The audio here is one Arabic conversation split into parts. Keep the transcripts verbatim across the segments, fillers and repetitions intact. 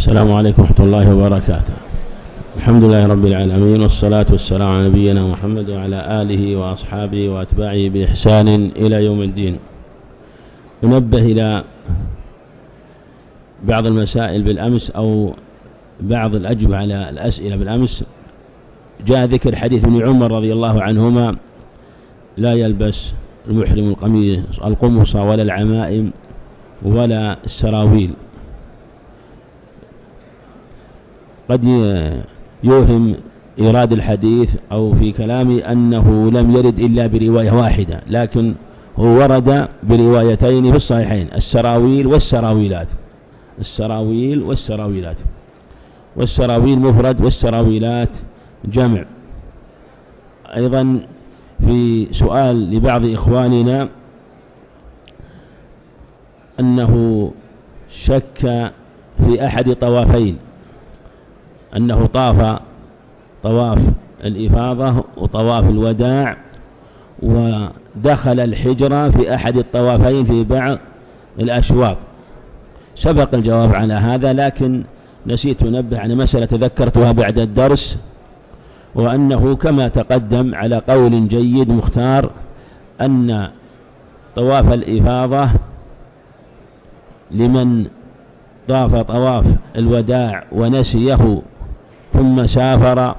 السلام عليكم ورحمة الله وبركاته. الحمد لله رب العالمين، والصلاة والسلام على نبينا محمد وعلى آله وأصحابه وأتباعه بإحسان إلى يوم الدين. ننبه إلى بعض المسائل بالأمس أو بعض الأجوبة على الأسئلة بالأمس. جاء ذكر حديث ابن عمر رضي الله عنهما: لا يلبس المحرم القميص القمص ولا العمائم ولا السراويل. قد يوهم إيراد الحديث أو في كلامي أنه لم يرد إلا برواية واحدة، لكن هو ورد بروايتين في الصحيحين: السراويل والسراويلات. السراويل والسراويلات والسراويل مفرد والسراويلات جمع. أيضا في سؤال لبعض إخواننا أنه شك في أحد طوافين، أنه طاف طواف الإفاضة وطواف الوداع ودخل الحجرة في أحد الطوافين في بعض الأشواط. سبق الجواب على هذا، لكن نسيت أنبه عن مسألة تذكرتها بعد الدرس، وأنه كما تقدم على قول جيد مختار أن طواف الإفاضة لمن طاف طواف الوداع ونسيه ثم سافر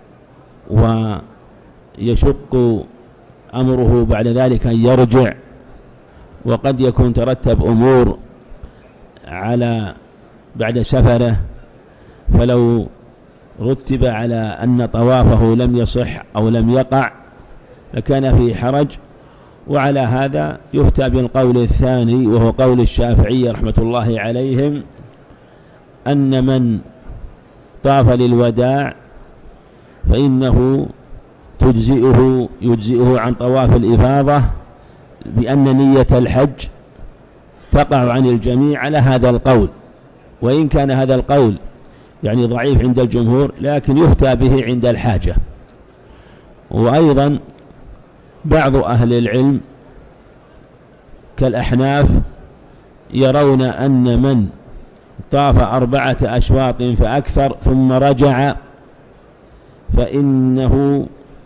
ويشق أمره بعد ذلك أن يرجع، وقد يكون ترتب أمور على بعد سفره، فلو رتب على أن طوافه لم يصح أو لم يقع لكان فيه حرج. وعلى هذا يفتى بالقول الثاني، وهو قول الشافعية رحمة الله عليهم، أن من طاف للوداع فإنه تجزئه يجزئه عن طواف الإفاضة، بأن نية الحج تقع عن الجميع على هذا القول. وإن كان هذا القول يعني ضعيف عند الجمهور، لكن يفتى به عند الحاجة. وأيضا بعض أهل العلم كالأحناف يرون أن من طاف أربعة أشواط فأكثر ثم رجع فإنه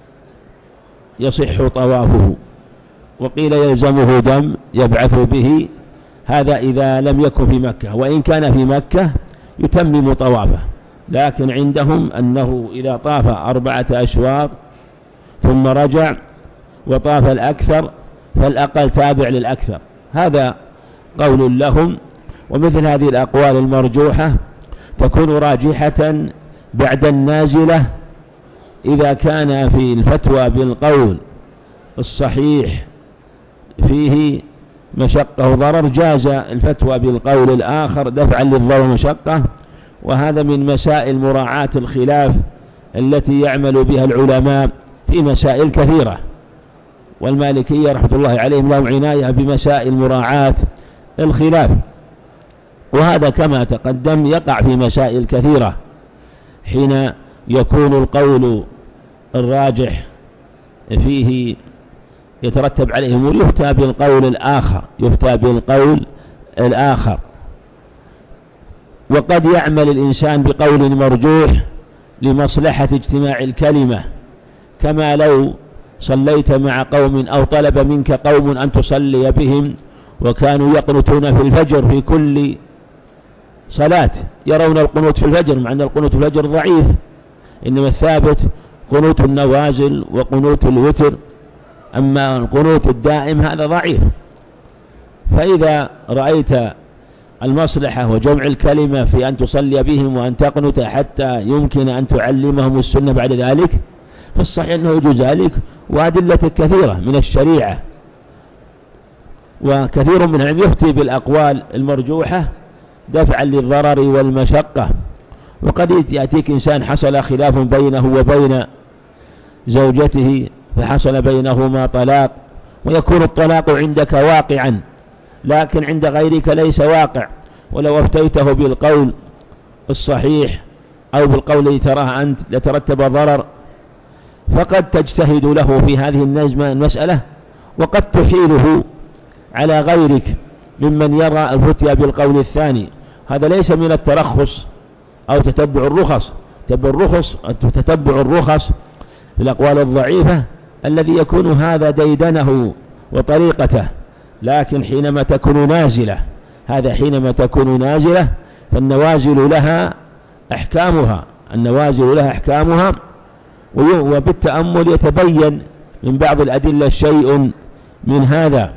يصح طوافه، وقيل يلزمه دم يبعث به، هذا إذا لم يكن في مكة. وإن كان في مكة يتمم طوافه، لكن عندهم أنه إذا طاف أربعة أشواط ثم رجع وطاف الأكثر فالأقل تابع للأكثر. هذا قول لهم. ومثل هذه الأقوال المرجوحة تكون راجحة بعد النازلة إذا كان في الفتوى بالقول الصحيح فيه مشقة وضرر، جاز الفتوى بالقول الآخر دفعا للضرر والمشقة. وهذا من مسائل مراعاة الخلاف التي يعمل بها العلماء في مسائل كثيرة، والمالكية رحمة الله عليهم لهم عناية بمسائل مراعاة الخلاف. وهذا كما تقدم يقع في مسائل كثيرة حين يكون القول الراجح فيه يترتب عليه أمور، يفتى بالقول الآخر يفتى بالقول الآخر. وقد يعمل الإنسان بقول مرجوح لمصلحة اجتماع الكلمة، كما لو صليت مع قوم أو طلب منك قوم أن تصلي بهم وكانوا يقنتون في الفجر في كل صلاة، يرون القنوت في الفجر مع أن القنوت في الفجر ضعيف، إنما الثابت قنوت النوازل وقنوت الوتر، أما القنوت الدائم هذا ضعيف. فإذا رأيت المصلحة وجمع الكلمة في أن تصلي بهم وأن تقنت حتى يمكن أن تعلمهم السنة بعد ذلك، فالصحيح أنه يجوز ذلك، وأدلة كثيرة من الشريعة. وكثير من العلم يفتي بالأقوال المرجوحة دفعا للضرر والمشقة. وقد يأتيك إنسان حصل خلاف بينه وبين زوجته فحصل بينهما طلاق، ويكون الطلاق عندك واقعا لكن عند غيرك ليس واقع، ولو افتيته بالقول الصحيح أو بالقول الذي تراه أنت لترتب ضرر، فقد تجتهد له في هذه المسألة وقد تحيله على غيرك ممن يرى الفتيا بالقول الثاني. هذا ليس من الترخص أو تتبع الرخص. تتبع الرخص تتبع الرخص في الأقوال الضعيفة الذي يكون هذا ديدنه وطريقته، لكن حينما تكون نازلة، هذا حينما تكون نازلة فالنوازل لها أحكامها، النوازل لها أحكامها، وبالتأمل يتبين من بعض الأدلة شيء من هذا.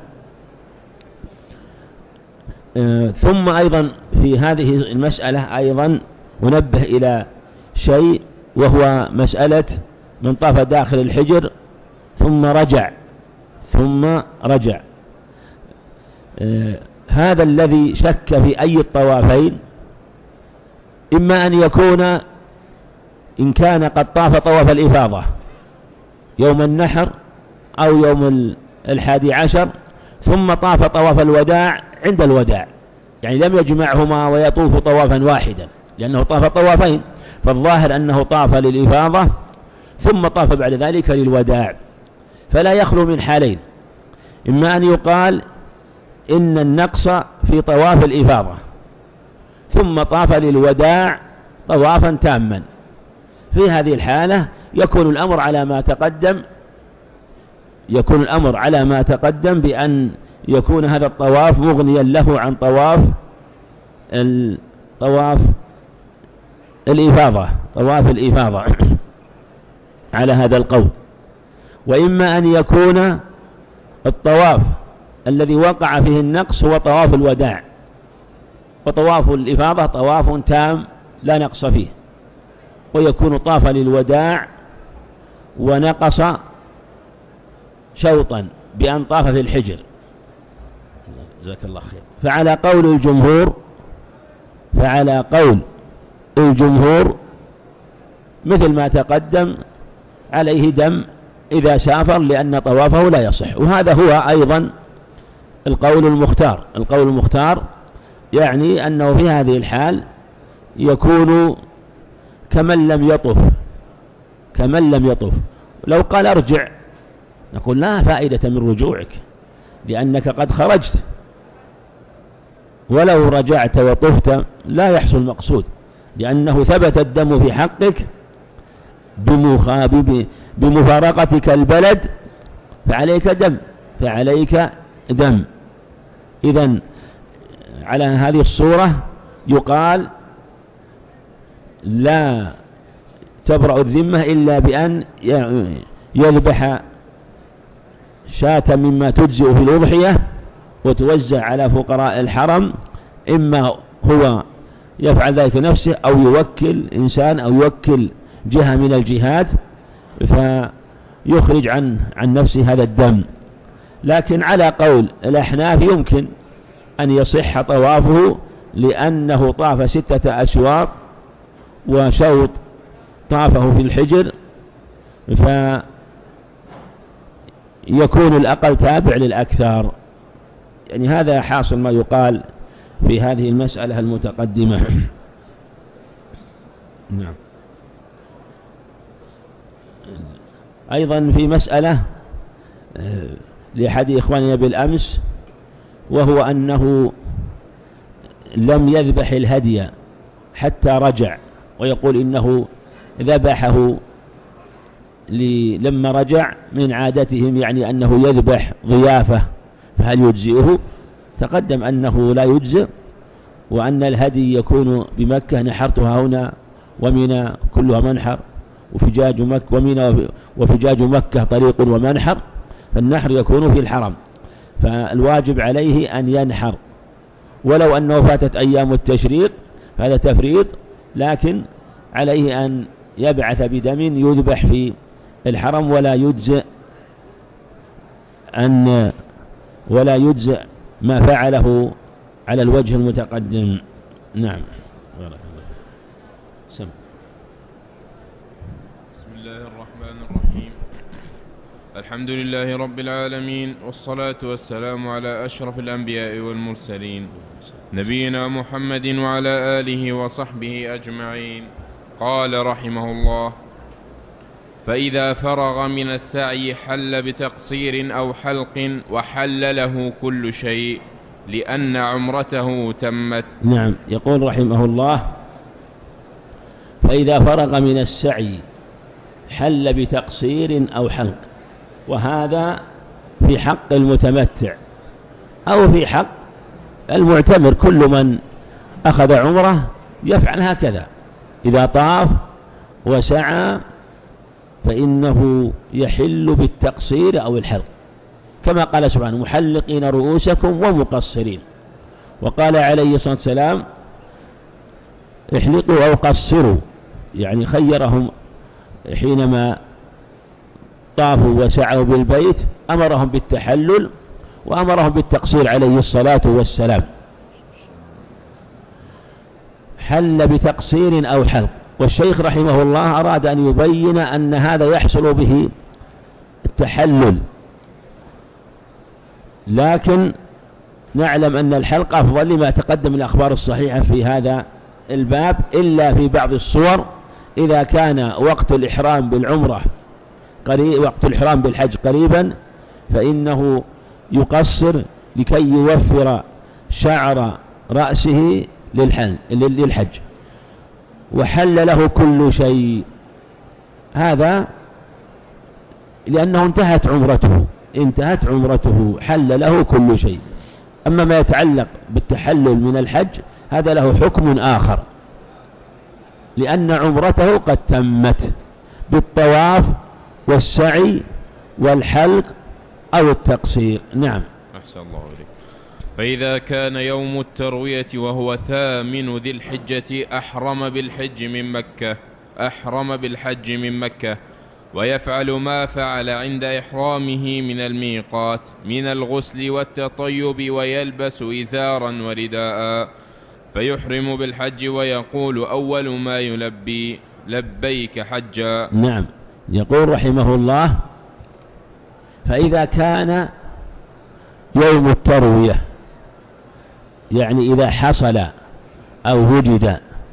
ثم أيضا في هذه المسألة أيضا ننبه إلى شيء، وهو مسألة من طاف داخل الحجر ثم رجع ثم رجع هذا الذي شك في أي الطوافين، إما أن يكون إن كان قد طاف طواف الإفاضة يوم النحر أو يوم الحادي عشر ثم طاف طواف الوداع عند الوداع، يعني لم يجمعهما ويطوف طوافا واحدا، لأنه طاف طوافين، فالظاهر أنه طاف للإفاضة ثم طاف بعد ذلك للوداع، فلا يخلو من حالين، إما أن يقال إن النقص في طواف الإفاضة ثم طاف للوداع طوافا تاما، في هذه الحالة يكون الأمر على ما تقدم يكون الأمر على ما تقدم بأن يكون هذا الطواف مغنيا له عن طواف الطواف الإفاضة طواف الإفاضة على هذا القول. وإما أن يكون الطواف الذي وقع فيه النقص هو طواف الوداع، وطواف الإفاضة طواف تام لا نقص فيه، ويكون طاف للوداع ونقص شوطا بأن طاف في الحجر. جزاك الله خير. فعلى قول الجمهور فعلى قول الجمهور مثل ما تقدم عليه دم إذا سافر، لأن طوافه لا يصح، وهذا هو أيضا القول المختار. القول المختار يعني أنه في هذه الحال يكون كمن لم يطف كمن لم يطف لو قال ارجع نقول لا فائدة من رجوعك، لأنك قد خرجت، ولو رجعت وطفت لا يحصل المقصود، لأنه ثبت الدم في حقك بمفارقتك البلد، فعليك دم فعليك دم إذن على هذه الصورة يقال لا تبرأ الذمة إلا بأن يذبح شاة مما تجزئ في الأضحية وتوزع على فقراء الحرم، إما هو يفعل ذلك نفسه أو يوكل إنسان أو يوكل جهة من الجهات فيخرج عن عن نفسه هذا الدم. لكن على قول الأحناف يمكن أن يصح طوافه، لأنه طاف ستة أشواط وشوط طافه في الحجر، فيكون الأقل تابع للأكثر. يعني هذا حاصل ما يقال في هذه المسألة المتقدمة. نعم. أيضا في مسألة لأحد إخواننا بالأمس، وهو أنه لم يذبح الهدي حتى رجع، ويقول إنه ذبحه لما رجع من عادتهم، يعني أنه يذبح ضيافة، فهل يجزئه؟ تقدم أنه لا يجزئ، وأن الهدي يكون بمكة، نحرتها هنا ومنى كلها منحر، وفجاج مكة ومنى وفجاج مكة طريق ومنحر، فالنحر يكون في الحرم، فالواجب عليه أن ينحر، ولو أنه فاتت أيام التشريق هذا تفريط، لكن عليه أن يبعث بدم يذبح في الحرم، ولا يجزئ أن ولا يجزئ ما فعله على الوجه المتقدم. نعم. بارك الله. سم. بسم الله الرحمن الرحيم. الحمد لله رب العالمين، والصلاة والسلام على أشرف الأنبياء والمرسلين نبينا محمد وعلى آله وصحبه أجمعين. قال رحمه الله: فإذا فرغ من السعي حل بتقصير أو حلق، وحل له كل شيء لأن عمرته تمت. نعم. يقول رحمه الله: فإذا فرغ من السعي حل بتقصير أو حلق، وهذا في حق المتمتع أو في حق المعتمر. كل من أخذ عمره يفعل هكذا، إذا طاف وسعى فإنه يحل بالتقصير أو الحلق، كما قال سبحانه محلقين رؤوسكم ومقصرين. وقال عليه الصلاة والسلام احلقوا أو قصروا، يعني خيرهم حينما طافوا وسعوا بالبيت، أمرهم بالتحلل وأمرهم بالتقصير عليه الصلاة والسلام. حل بتقصير أو حلق. والشيخ رحمه الله أراد أن يبين أن هذا يحصل به التحلل، لكن نعلم أن الحلق أفضل لما تقدم الأخبار الصحيحة في هذا الباب، إلا في بعض الصور إذا كان وقت الإحرام بالعمرة قريب، وقت الإحرام بالحج قريبا، فإنه يقصر لكي يوفر شعر رأسه للحج، وحل له كل شيء، هذا لأنه انتهت عمرته انتهت عمرته حل له كل شيء. أما ما يتعلق بالتحلل من الحج هذا له حكم آخر، لأن عمرته قد تمت بالطواف والسعي والحلق أو التقصير. نعم. أحسن الله إليك. فإذا كان يوم التروية وهو ثامن ذي الحجة أحرم بالحج من مكة أحرم بالحج من مكة ويفعل ما فعل عند إحرامه من الميقات من الغسل والتطيب، ويلبس إزارا ورداء، فيحرم بالحج ويقول أول ما يلبي لبيك حجا. نعم. يقول رحمه الله فإذا كان يوم التروية، يعني إذا حصل أو وجد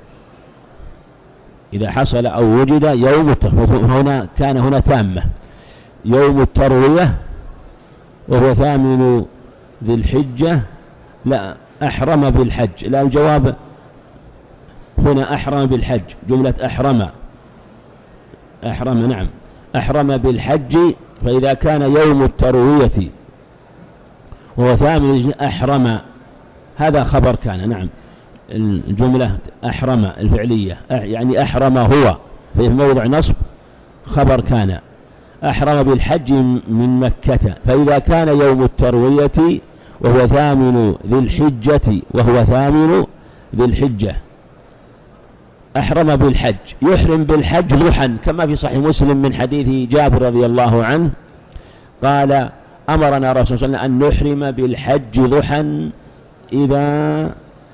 إذا حصل أو وجد يوم التروية، هنا كان هنا تامة يوم التروية وهو ثامن ذي الحجة، لا أحرم بالحج، لا الجواب هنا أحرم بالحج، جملة أحرم أحرم نعم أحرم بالحج. فإذا كان يوم التروية وهو ثامن أحرم، هذا خبر كان. نعم. الجملة أحرم الفعلية يعني أحرم هو في موضع نصب خبر كان، أحرم بالحج من مكة. فإذا كان يوم التروية وهو ثامن ذي الحجة وهو ثامن ذي الحجة أحرم بالحج، يحرم بالحج ضحى، كما في صحيح مسلم من حديث جابر رضي الله عنه قال أمرنا رسول الله أن نحرم بالحج ضحى إذا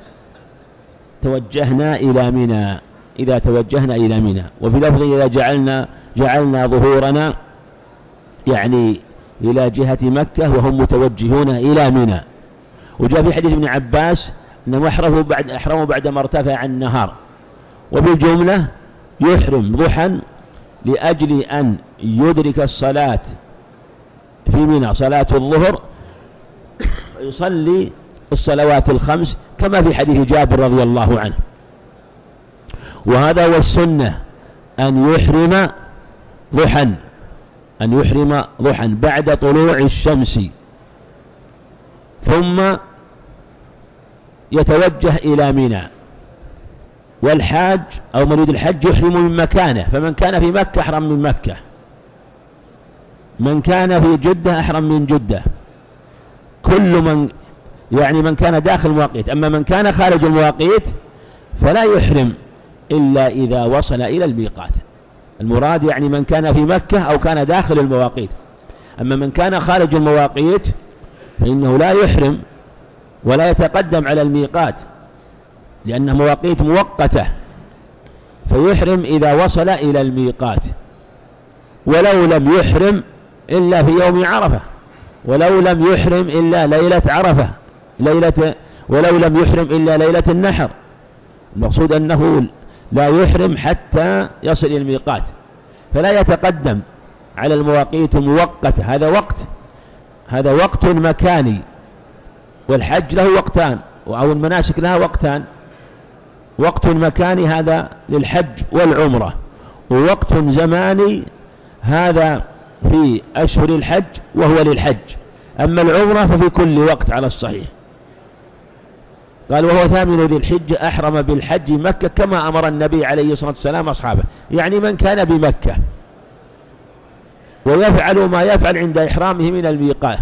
توجهنا إلى منى إذا توجهنا إلى منى وفي لفظ إذا جعلنا جعلنا ظهورنا يعني إلى جهة مكة وهم متوجهون إلى منى. وجاء في حديث ابن عباس أنهم أحرموا بعد أحرموا بعد ما ارتفع النهار. وبالجملة يحرم ضحى لأجل أن يدرك الصلاة في منى صلاة الظهر ويصلي الصلوات الخمس كما في حديث جابر رضي الله عنه. وهذا هو السنة، أن يحرم ضحى أن يحرم ضحى بعد طلوع الشمس، ثم يتوجه إلى منى. والحاج أو مريد الحج يحرم من مكانه، فمن كان في مكة أحرم من مكة، من كان في جدة أحرم من جدة، كل من يعني من كان داخل المواقيت. أما من كان خارج المواقيت فلا يحرم إلا إذا وصل إلى الميقات. المراد يعني من كان في مكة أو كان داخل المواقيت. أما من كان خارج المواقيت فإنه لا يحرم ولا يتقدم على الميقات، لأنها مواقيت مؤقتة، فيحرم إذا وصل إلى الميقات، ولو لم يحرم إلا في يوم عرفة، ولو لم يحرم إلا ليلة عرفة ليلة ولو لم يحرم إلا ليلة النحر. المقصود أنه لا يحرم حتى يصل إلى الميقات، فلا يتقدم على المواقيت المؤقتة. هذا وقت هذا وقت مكاني، والحج له وقتان أو المناسك لها وقتان، وقت مكاني هذا للحج والعمرة، ووقت زماني هذا في أشهر الحج وهو للحج، أما العمرة ففي كل وقت على الصحيح. قال وهو ثامن ذي الحجة أحرم بالحج مكة كما أمر النبي عليه الصلاة والسلام أصحابه، يعني من كان بمكة ويفعل ما يفعل عند إحرامه من الميقات،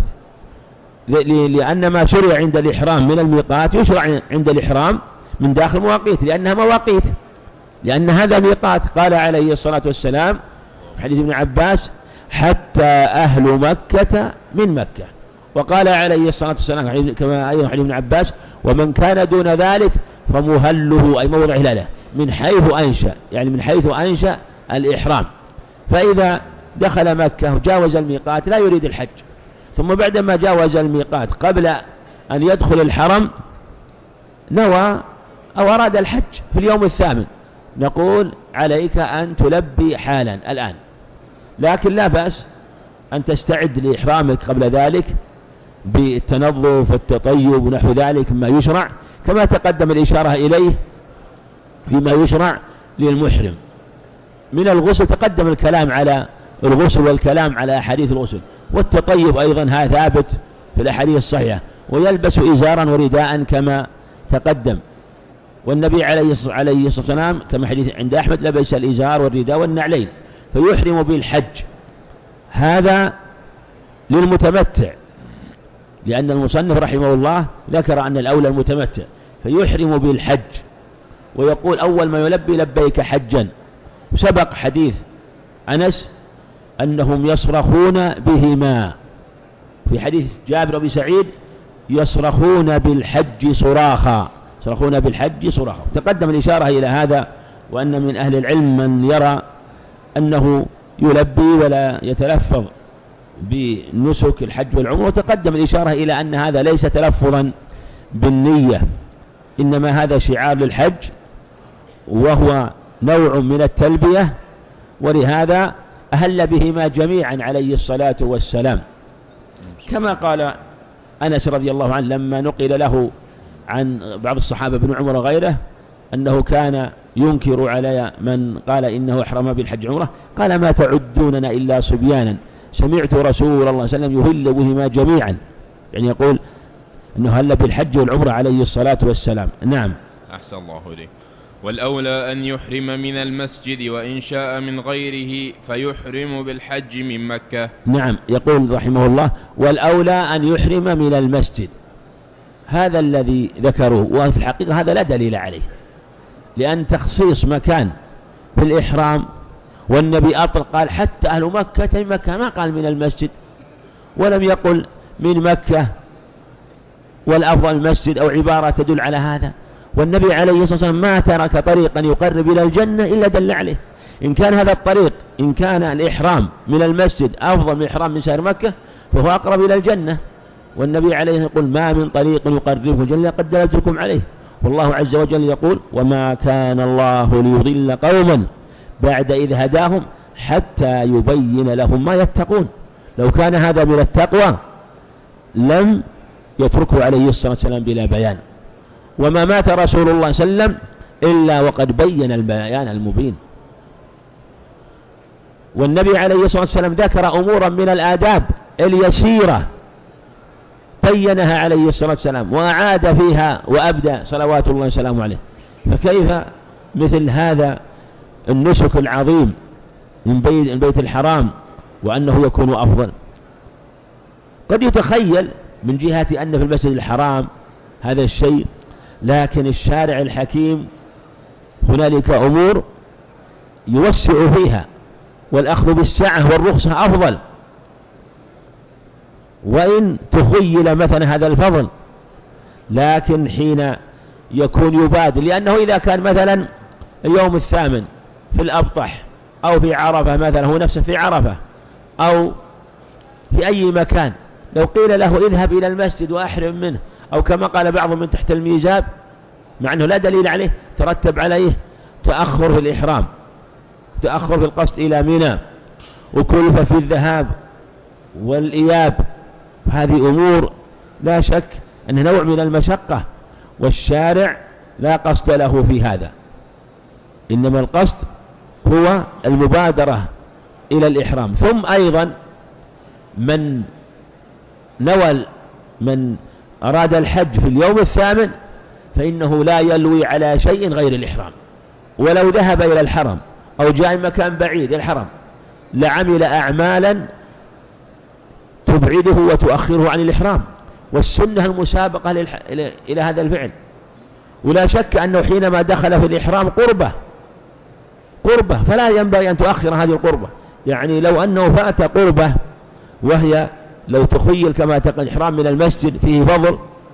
لأن ما شرع عند الإحرام من الميقات يشرع عند الإحرام من داخل مواقيت، لأنها مواقيت، لأن هذا ميقات. قال عليه الصلاة والسلام حديث ابن عباس حتى أهل مكة من مكة، وقال عليه الصلاة والسلام كما أيضا حديث ابن عباس ومن كان دون ذلك فمهله أي موضع هلاله من حيث أنشأ، يعني من حيث أنشأ الإحرام. فإذا دخل مكة وجاوز الميقات لا يريد الحج، ثم بعدما جاوز الميقات قبل أن يدخل الحرم نوى أو أراد الحج في اليوم الثامن، نقول عليك أن تلبي حالا الآن، لكن لا بأس أن تستعد لإحرامك قبل ذلك بالتنظف والتطيب ونحو ذلك مما يشرع، كما تقدم الإشارة إليه فيما يشرع للمحرم من الغسل. تقدم الكلام على الغسل والكلام على أحاديث الغسل، والتطيب أيضا هذا ثابت في الأحاديث الصحيحة، ويلبس إزارا ورداء كما تقدم، والنبي عليه الصلاة والسلام كما حديث عند أحمد لبس الإزار والرداء والنعلين. فيحرم بالحج، هذا للمتمتع، لأن المصنف رحمه الله ذكر أن الأولى المتمتع، فيحرم بالحج ويقول أول ما يلبي لبيك حجا. سبق حديث أنس أنهم يصرخون بهما، في حديث جابر بن سعيد يصرخون بالحج صراخا، يصرخون بالحج صراخا. تقدم الإشارة إلى هذا، وأن من أهل العلم من يرى أنه يلبي ولا يتلفظ بنسك الحج والعمرة، وتقدم الإشارة إلى أن هذا ليس تلفظا بالنية، إنما هذا شعار للحج وهو نوع من التلبية، ولهذا أهل بهما جميعا عليه الصلاة والسلام، كما قال أنس رضي الله عنه لما نقل له عن بعض الصحابة بن عمر وغيره أنه كان ينكر على من قال إنه أحرم بالحج عمره، قال ما تعدوننا إلا صبيانا سمعت رسول الله صلى الله عليه وسلم يهل بهما جميعا، يعني يقول أنه هل بالحج والعمرة عليه الصلاة والسلام. نعم. أحسن الله إليك. والأولى أن يحرم من المسجد، وإن شاء من غيره فيحرم بالحج من مكة. نعم، يقول رحمه الله والأولى أن يحرم من المسجد، هذا الذي ذكروه، وفي الحقيقة هذا لا دليل عليه، لأن تخصيص مكان في الإحرام، والنبي أطلق قال حتى أهل مكة مكة، ما قال من المسجد، ولم يقل من مكة والأفضل المسجد أو عبارة تدل على هذا. والنبي عليه الصلاة والسلام ما ترك طريقا يقرب إلى الجنة إلا دل عليه. إن كان هذا الطريق، إن كان الإحرام من المسجد أفضل من الإحرام من سائر مكة، فهو أقرب إلى الجنة، والنبي عليه الصلاة والسلام يقول ما من طريق يقربه الجنة قد دللتكم عليه. والله عز وجل يقول وما كان الله ليضل قوما بعد إذ هداهم حتى يبين لهم ما يتقون. لو كان هذا من التقوى لم يتركه عليه الصلاة والسلام بلا بيان، وما مات رسول الله صلى الله عليه وسلم إلا وقد بين البيان المبين. والنبي عليه الصلاة والسلام ذكر أمورا من الآداب اليسيرة بينها عليه الصلاة والسلام وأعاد فيها وأبدى صلوات الله وسلامه عليه، فكيف مثل هذا النسك العظيم من بيت الحرام وأنه يكون أفضل؟ قد يتخيل من جهة أن في المسجد الحرام هذا الشيء، لكن الشارع الحكيم هنالك أمور يوسع فيها، والأخذ بالسعة والرخصة أفضل، وإن تخيل مثلا هذا الفضل، لكن حين يكون يبادل، لأنه إذا كان مثلا اليوم الثامن في الأبطح أو في عرفة مثلا، هو نفسه في عرفة أو في أي مكان، لو قيل له اذهب إلى المسجد وأحرم منه، أو كما قال بعضهم من تحت الميزاب، مع أنه لا دليل عليه، ترتب عليه تأخر في الإحرام، تأخر في القصد إلى منى، وكلفة في الذهاب والإياب. هذه أمور لا شك أنها نوع من المشقة، والشارع لا قصد له في هذا، إنما القصد هو المبادرة إلى الإحرام. ثم أيضا من نوى من أراد الحج في اليوم الثامن فإنه لا يلوي على شيء غير الإحرام، ولو ذهب إلى الحرم أو جاء مكان بعيد الحرم لعمل أعمالا تبعده وتؤخره عن الإحرام، والسنة المسابقة للح... إلى هذا الفعل. ولا شك أنه حينما دخل في الإحرام قربة قربة فلا ينبغي أن تؤخر هذه القربة. يعني لو أنه فات قربة وهي لو تخيل كما تقول الإحرام من المسجد فيه فضل،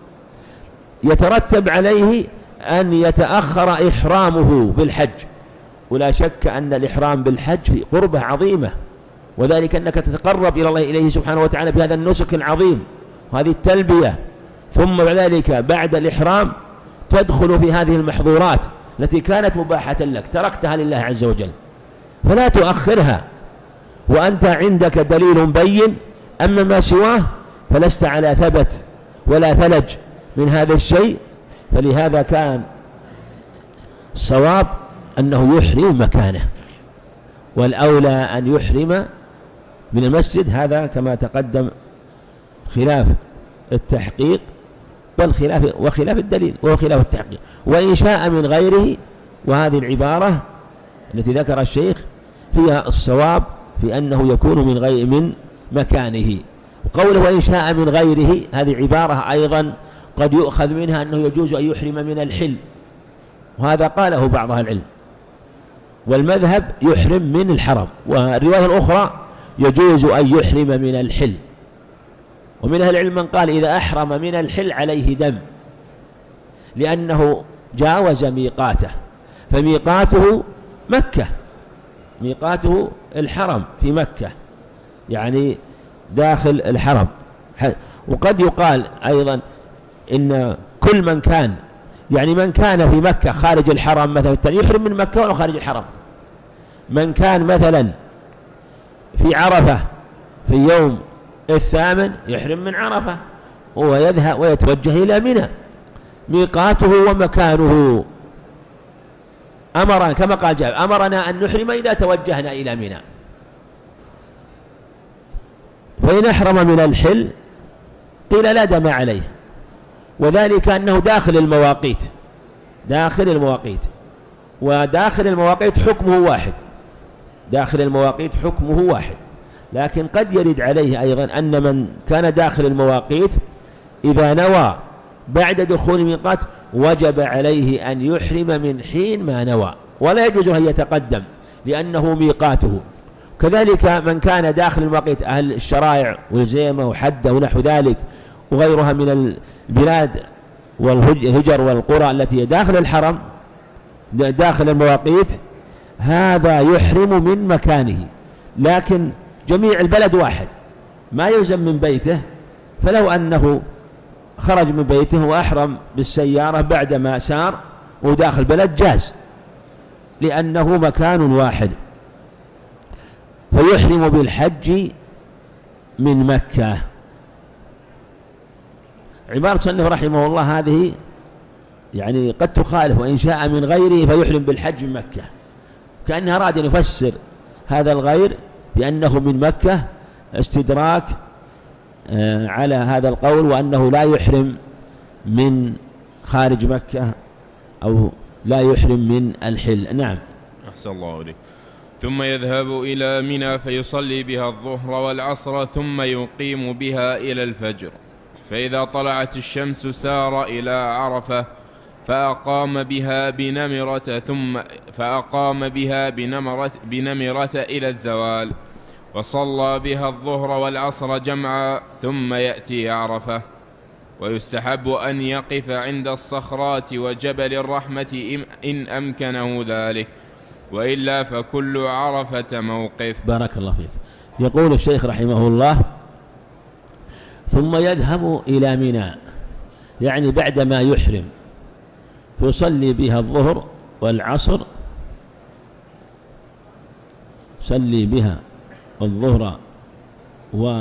يترتب عليه أن يتأخر إحرامه بالحج. ولا شك أن الإحرام بالحج في قربة عظيمة، وذلك أنك تتقرب إلى الله إليه سبحانه وتعالى بهذا النسك العظيم وهذه التلبية. ثم ذلك بعد الإحرام تدخل في هذه المحظورات التي كانت مباحة لك تركتها لله عز وجل، فلا تؤخرها وأنت عندك دليل بين. أما ما سواه فلست على ثبت ولا ثلج من هذا الشيء. فلهذا كان الصواب أنه يحرم مكانه، والأولى أن يحرم من المسجد. هذا كما تقدم خلاف التحقيق، بل خلاف وخلاف الدليل وهو خلاف التحقيق. وإن شاء من غيره، وهذه العبارة التي ذكر الشيخ فيها الصواب في أنه يكون من غير من مكانه. وقوله وإن شاء من غيره هذه عبارة أيضا قد يؤخذ منها أنه يجوز أن يحرم من الحل، وهذا قاله بعض أهل العلم. والمذهب يحرم من الحرم، والرواية الأخرى يجوز أن يحرم من الحل. ومن أهل العلم من قال إذا أحرم من الحل عليه دم، لأنه جاوز ميقاته، فميقاته مكة، ميقاته الحرم في مكة، يعني داخل الحرم. وقد يقال أيضا إن كل من كان يعني من كان في مكة خارج الحرم مثلا يحرم من مكة ولا خارج الحرم. من كان مثلا في عرفة في يوم الثامن يحرم من عرفة ويذهب ويتوجه إلى منى، ميقاته ومكانه. أمرنا كما قال جابر أمرنا أن نحرم إذا توجهنا إلى منى. فإن أحرم من الحل قيل لا دم عليه، وذلك أنه داخل المواقيت، داخل المواقيت وداخل المواقيت حكمه واحد، داخل المواقيت حكمه واحد. لكن قد يرد عليه أيضا أن من كان داخل المواقيت إذا نوى بعد دخول الميقات وجب عليه أن يحرم من حين ما نوى، ولا يجوز أن يتقدم لأنه ميقاته. كذلك من كان داخل المواقيت أهل الشرائع والزيمة وحدة ونحو ذلك وغيرها من البلاد والهجر والقرى التي داخل الحرم داخل المواقيت، هذا يحرم من مكانه، لكن جميع البلد واحد ما يلزم من بيته. فلو أنه خرج من بيته وأحرم بالسيارة بعدما سار وداخل بلد جاز، لأنه مكان واحد. فيحرم بالحج من مكة. عبارة صنف رحمه الله هذه يعني قد تخالف، وإن شاء من غيره فيحرم بالحج من مكة، كأنه أراد أن يفسر هذا الغير بأنه من مكة استدراك على هذا القول، وأنه لا يحرم من خارج مكة أو لا يحرم من الحل. نعم. أحسن الله عليك. ثم يذهب إلى منى فيصلي بها الظهر والعصر ثم يقيم بها إلى الفجر، فإذا طلعت الشمس سار إلى عرفة فأقام بها بنمرة ثم فأقام بها بنمرة, بنمرة إلى الزوال، وصلى بها الظهر والعصر جمعا ثم يأتي عرفة. ويستحب أن يقف عند الصخرات وجبل الرحمة إن أمكنه ذلك، وإلا فكل عرفة موقف. بارك الله فيك. يقول الشيخ رحمه الله ثم يذهب إلى منى، يعني بعدما يحرم يصلي بها الظهر والعصر، صلي بها الظهر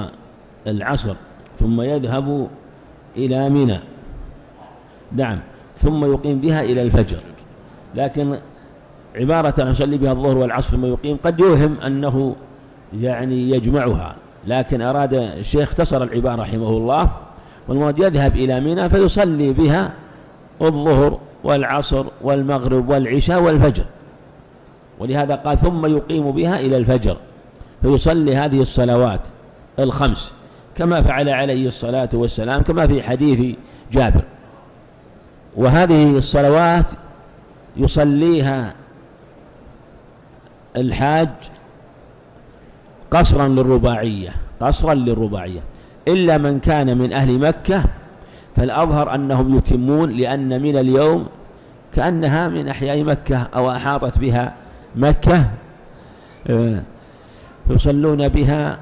والعصر ثم يذهب إلى منى. نعم. ثم يقيم بها إلى الفجر. لكن عبارة أن يصلي بها الظهر والعصر ثم يقيم قد يوهم أنه يعني يجمعها، لكن أراد الشيخ اختصر العبارة رحمه الله، والمراد يذهب إلى منى فيصلي بها الظهر والعصر والمغرب والعشاء والفجر، ولهذا قال ثم يقيم بها إلى الفجر، فيصلي هذه الصلوات الخمس كما فعل عليه الصلاة والسلام كما في حديث جابر. وهذه الصلوات يصليها الحاج قصرا للرباعية قصرا للرباعية إلا من كان من أهل مكة، فالأظهر أنهم يتمون، لأن من اليوم كأنها من أحياء مكة أو أحاطت بها مكة، يصلون بها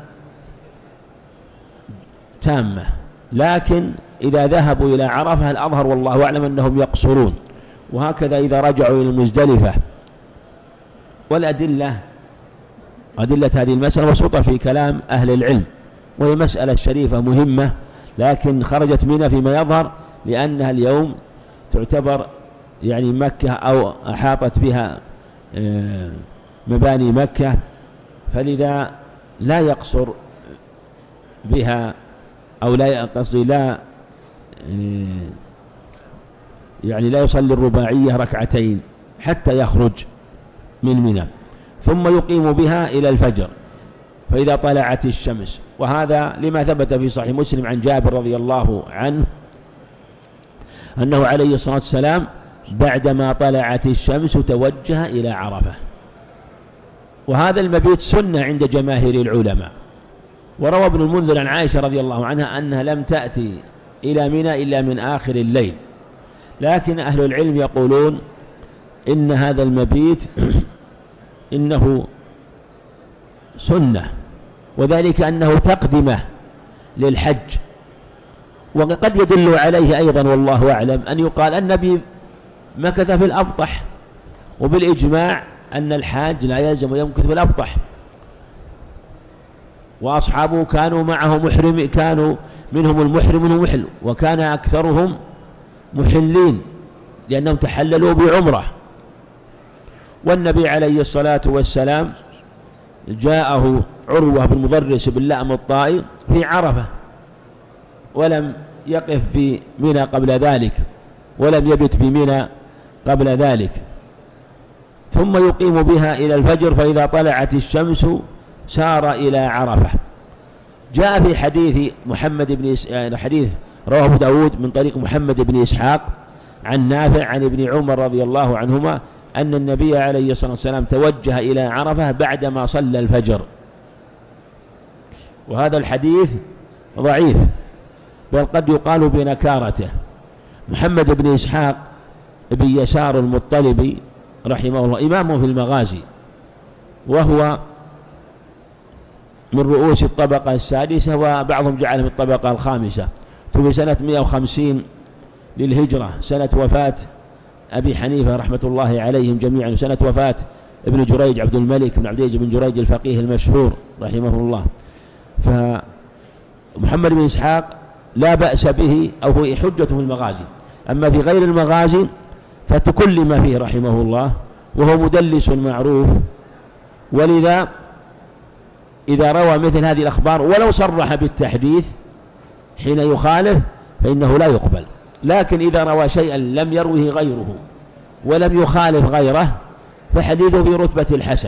تامة. لكن إذا ذهبوا إلى عرفة الأظهر والله أعلم أنهم يقصرون، وهكذا إذا رجعوا إلى المزدلفة. والأدلة أدلة هذه المسألة مبسوطة في كلام أهل العلم، وهي مسألة شريفة مهمة، لكن خرجت منها فيما يظهر لأنها اليوم تعتبر يعني مكة أو أحاطت بها مباني مكة، فلذا لا يقصر بها أو لا قصدي لا يعني لا يصلي الرباعية ركعتين حتى يخرج من منى، ثم يقيم بها إلى الفجر فإذا طلعت الشمس. وهذا لما ثبت في صحيح مسلم عن جابر رضي الله عنه أنه عليه الصلاة والسلام بعدما طلعت الشمس توجه إلى عرفة، وهذا المبيت سنة عند جماهير العلماء. وروى ابن المنذر عن عائشة رضي الله عنها أنها لم تأتي إلى منى إلا من آخر الليل، لكن أهل العلم يقولون إن هذا المبيت إنه سنة، وذلك أنه تقدمة للحج. وقد يدل عليه أيضا والله أعلم أن يقال النبي مكث في الأبطح، وبالإجماع أن الحاج لا يلزم يمكث في الأبطح، وأصحابه كانوا معه محرم، كانوا منهم المحرم والمحل، وكان أكثرهم محلين لأنهم تحللوا بعمرة. والنبي عليه الصلاة والسلام جاءه عروة بن مضرس بن لأم الطائي في عرفة، ولم يقف بمنى قبل ذلك، ولم يبت بمنى قبل ذلك، ثم يقيم بها إلى الفجر، فإذا طلعت الشمس سار إلى عرفة. جاء في حديث محمد بن إس... حديث رواه أبو داود من طريق محمد بن إسحاق عن نافع عن ابن عمر رضي الله عنهما أن النبي عليه الصلاة والسلام توجه إلى عرفة بعدما صلى الفجر، وهذا الحديث ضعيف بل قد يقال بنكارته. محمد بن إسحاق بن يسار المطلبي رحمه الله إمام في المغازي، وهو من رؤوس الطبقة السادسة، وبعضهم جعله من الطبقة الخامسة. توفي سنة مئة وخمسين للهجرة، سنة وفاة أبي حنيفة رحمة الله عليهم جميعا، سنة وفاة ابن جريج عبد الملك بن عبد بن جريج الفقيه المشهور رحمه الله. فمحمد بن إسحاق لا بأس به أو هو حجة في المغازي، أما في غير المغازي فتكلم فيه رحمه الله، وهو مدلس معروف، ولذا إذا روى مثل هذه الأخبار ولو صرح بالتحديث حين يخالف فإنه لا يقبل، لكن إذا روى شيئا لم يروه غيره ولم يخالف غيره فحديثه في رتبة الحسن،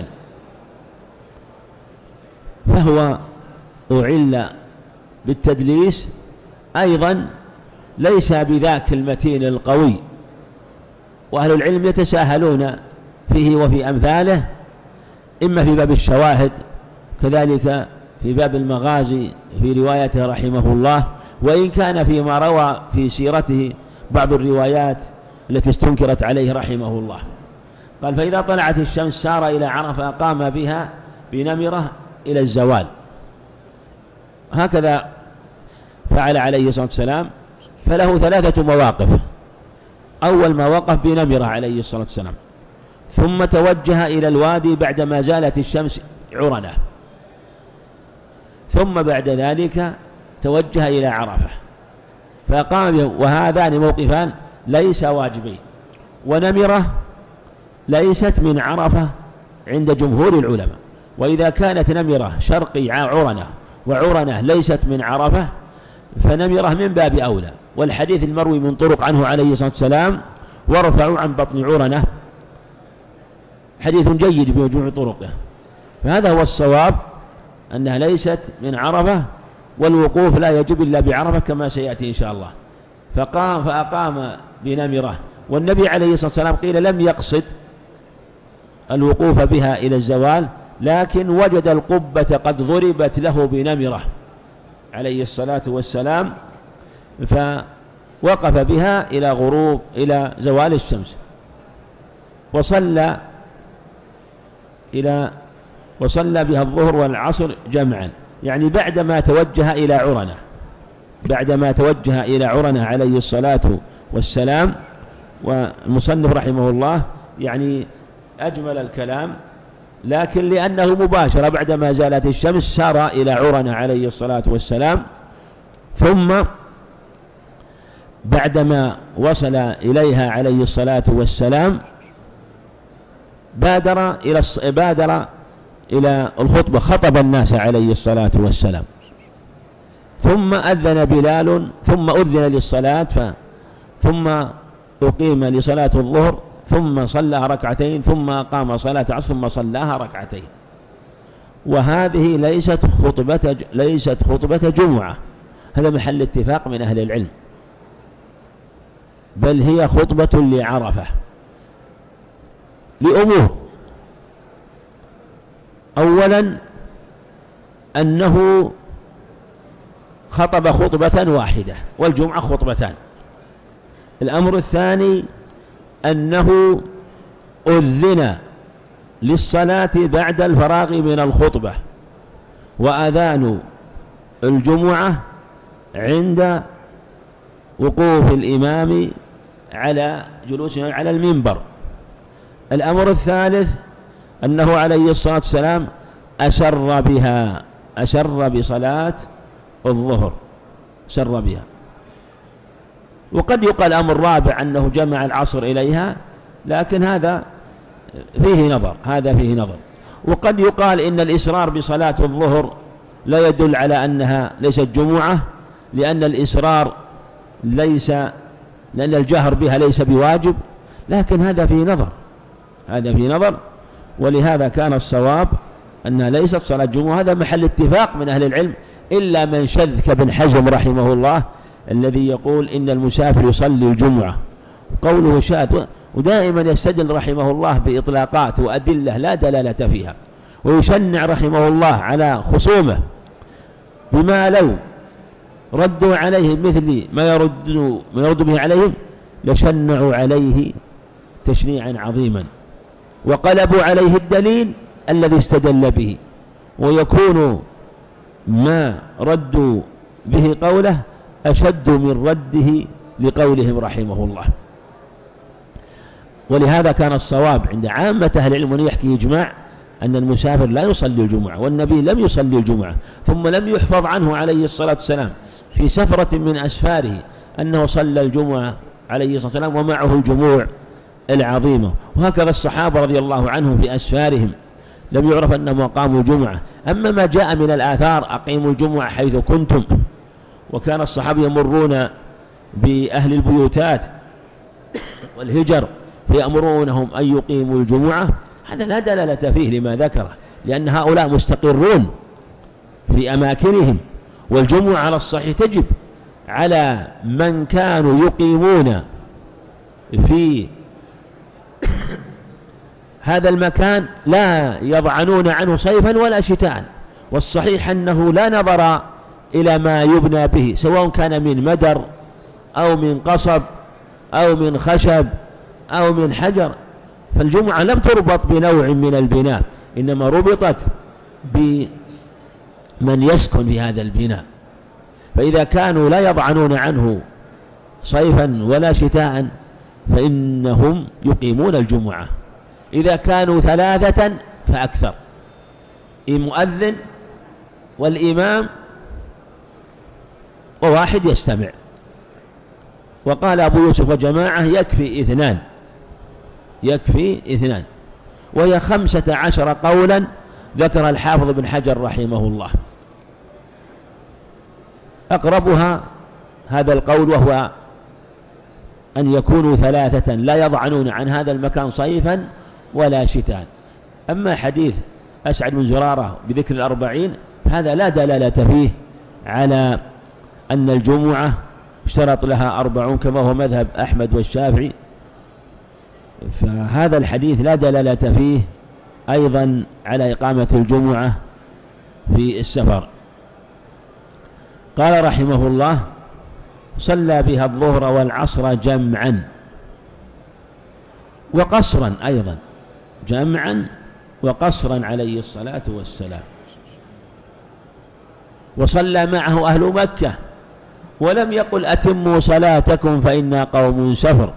فهو أعل بالتدليس أيضا ليس بذاك المتين القوي، وأهل العلم يتساهلون فيه وفي أمثاله، إما في باب الشواهد كذلك في باب المغازي في روايته رحمه الله، وإن كان فيما روى في سيرته بعض الروايات التي استنكرت عليه رحمه الله. قال فإذا طلعت الشمس سار إلى عرفة قام بها بنمرة إلى الزوال، هكذا فعل عليه الصلاة والسلام. فله ثلاثة مواقف: أول ما وقف بنمرة عليه الصلاة والسلام، ثم توجه إلى الوادي بعدما زالت الشمس عرنة، ثم بعد ذلك توجه إلى عرفة فقام به. وهذان موقفان ليس واجبين. ونمرة ليست من عرفة عند جمهور العلماء. وإذا كانت نمرة شرقي عرنة وعرنة ليست من عرفة فنمرة من باب أولى. والحديث المروي من طرق عنه عليه الصلاة والسلام وارفعوا عن بطن عرنة حديث جيد بمجموع طرقه. فهذا هو الصواب أنها ليست من عرفة، والوقوف لا يجب إلا بعرفة كما سيأتي إن شاء الله. فقام فأقام بنمرة، والنبي عليه الصلاة والسلام قيل لم يقصد الوقوف بها إلى الزوال، لكن وجد القبة قد ضربت له بنمرة عليه الصلاة والسلام فوقف بها إلى غروب إلى زوال الشمس، وصلى إلى وصلى بها الظهر والعصر جمعا، يعني بعدما توجه إلى عرنة بعدما توجه إلى عرنة عليه الصلاة والسلام. والمصنف رحمه الله يعني أجمل الكلام، لكن لأنه مباشرة بعدما زالت الشمس سار إلى عرنة عليه الصلاة والسلام، ثم بعدما وصل إليها عليه الصلاة والسلام بادر إلى بادر إلى الخطبة، خطب الناس عليه الصلاة والسلام، ثم أذن بلال، ثم أذن للصلاة ف... ثم أقيم لصلاة الظهر، ثم صلى ركعتين، ثم قام صلاة عصر، ثم صلاها ركعتين. وهذه ليست خطبة ليست خطبة جمعة، هذا محل اتفاق من أهل العلم، بل هي خطبة لعرفة لأمور. أولا أنه خطب خطبة واحدة، والجمعة خطبتان. الأمر الثاني أنه أذن للصلاة بعد الفراغ من الخطبة، وأذان الجمعة عند وقوف الإمام على جلوسه على المنبر. الأمر الثالث أنه عليه الصلاة والسلام أسر بها أسر بصلاة الظهر سر بها. وقد يقال أمر رابع أنه جمع العصر إليها، لكن هذا فيه نظر هذا فيه نظر. وقد يقال إن الإسرار بصلاة الظهر لا يدل على أنها ليست جمعة، لأن الإسرار ليس لأن الجهر بها ليس بواجب، لكن هذا فيه نظر هذا فيه نظر ولهذا كان الصواب أنها ليست صلاة جمعة. هذا محل اتفاق من أهل العلم، إلا من شذ كابن حزم رحمه الله الذي يقول إن المسافر يصلي الجمعة، قوله شاذ، ودائما يستدل رحمه الله بإطلاقات وأدلة لا دلالة فيها، ويشنع رحمه الله على خصومه بما لو ردوا عليه مثل ما يرد ما يرد به عليهم لشنعوا عليه تشنيعا عظيما، وقلبوا عليه الدليل الذي استدل به، ويكون ما ردوا به قوله أشد من رده لقولهم رحمه الله. ولهذا كان الصواب عند عامة أهل العلم أن يحكي إجماع أن المسافر لا يصلي الجمعة، والنبي لم يصلي الجمعة، ثم لم يحفظ عنه عليه الصلاة والسلام في سفرة من أسفاره أنه صلى الجمعة عليه الصلاة والسلام ومعه الجموع العظيمة. وهكذا الصحابة رضي الله عنهم في أسفارهم لم يعرف أنهم أقاموا الجمعة. أما ما جاء من الآثار أقيموا الجمعة حيث كنتم، وكان الصحابة يمرون بأهل البيوتات والهجر فيأمرونهم أن يقيموا الجمعة، هذا لا دلالة فيه لما ذكره، لأن هؤلاء مستقرون في أماكنهم، والجمعة على الصحيح تجب على من كانوا يقيمون في هذا المكان لا يضعنون عنه صيفا ولا شتاء. والصحيح أنه لا نظر إلى ما يبنى به، سواء كان من مدر أو من قصب أو من خشب أو من حجر، فالجمعة لم تربط بنوع من البناء، إنما ربطت بمن يسكن في هذا البناء. فإذا كانوا لا يضعنون عنه صيفا ولا شتاء فإنهم يقيمون الجمعة. إذا كانوا ثلاثة فأكثر، المؤذن والإمام وواحد يستمع، وقال أبو يوسف وجماعة يكفي اثنان، يكفي اثنان، وهي خمسة عشر قولا ذكر الحافظ بن حجر رحمه الله. أقربها هذا القول، وهو أن يكونوا ثلاثة لا يضعنون عن هذا المكان صيفا ولا شتاء. أما حديث أسعد بن زرارة بذكر الأربعين هذا لا دلالة فيه على أن الجمعة اشترط لها أربعون كما هو مذهب أحمد والشافعي، فهذا الحديث لا دلالة فيه أيضا على إقامة الجمعة في السفر. قال رحمه الله: صلى بها الظهر والعصر جمعا وقصرا، أيضا جمعا وقصرا عليه الصلاة والسلام. وصلى معه أهل مكة ولم يقل أتموا صلاتكم فإنا قوم سفر،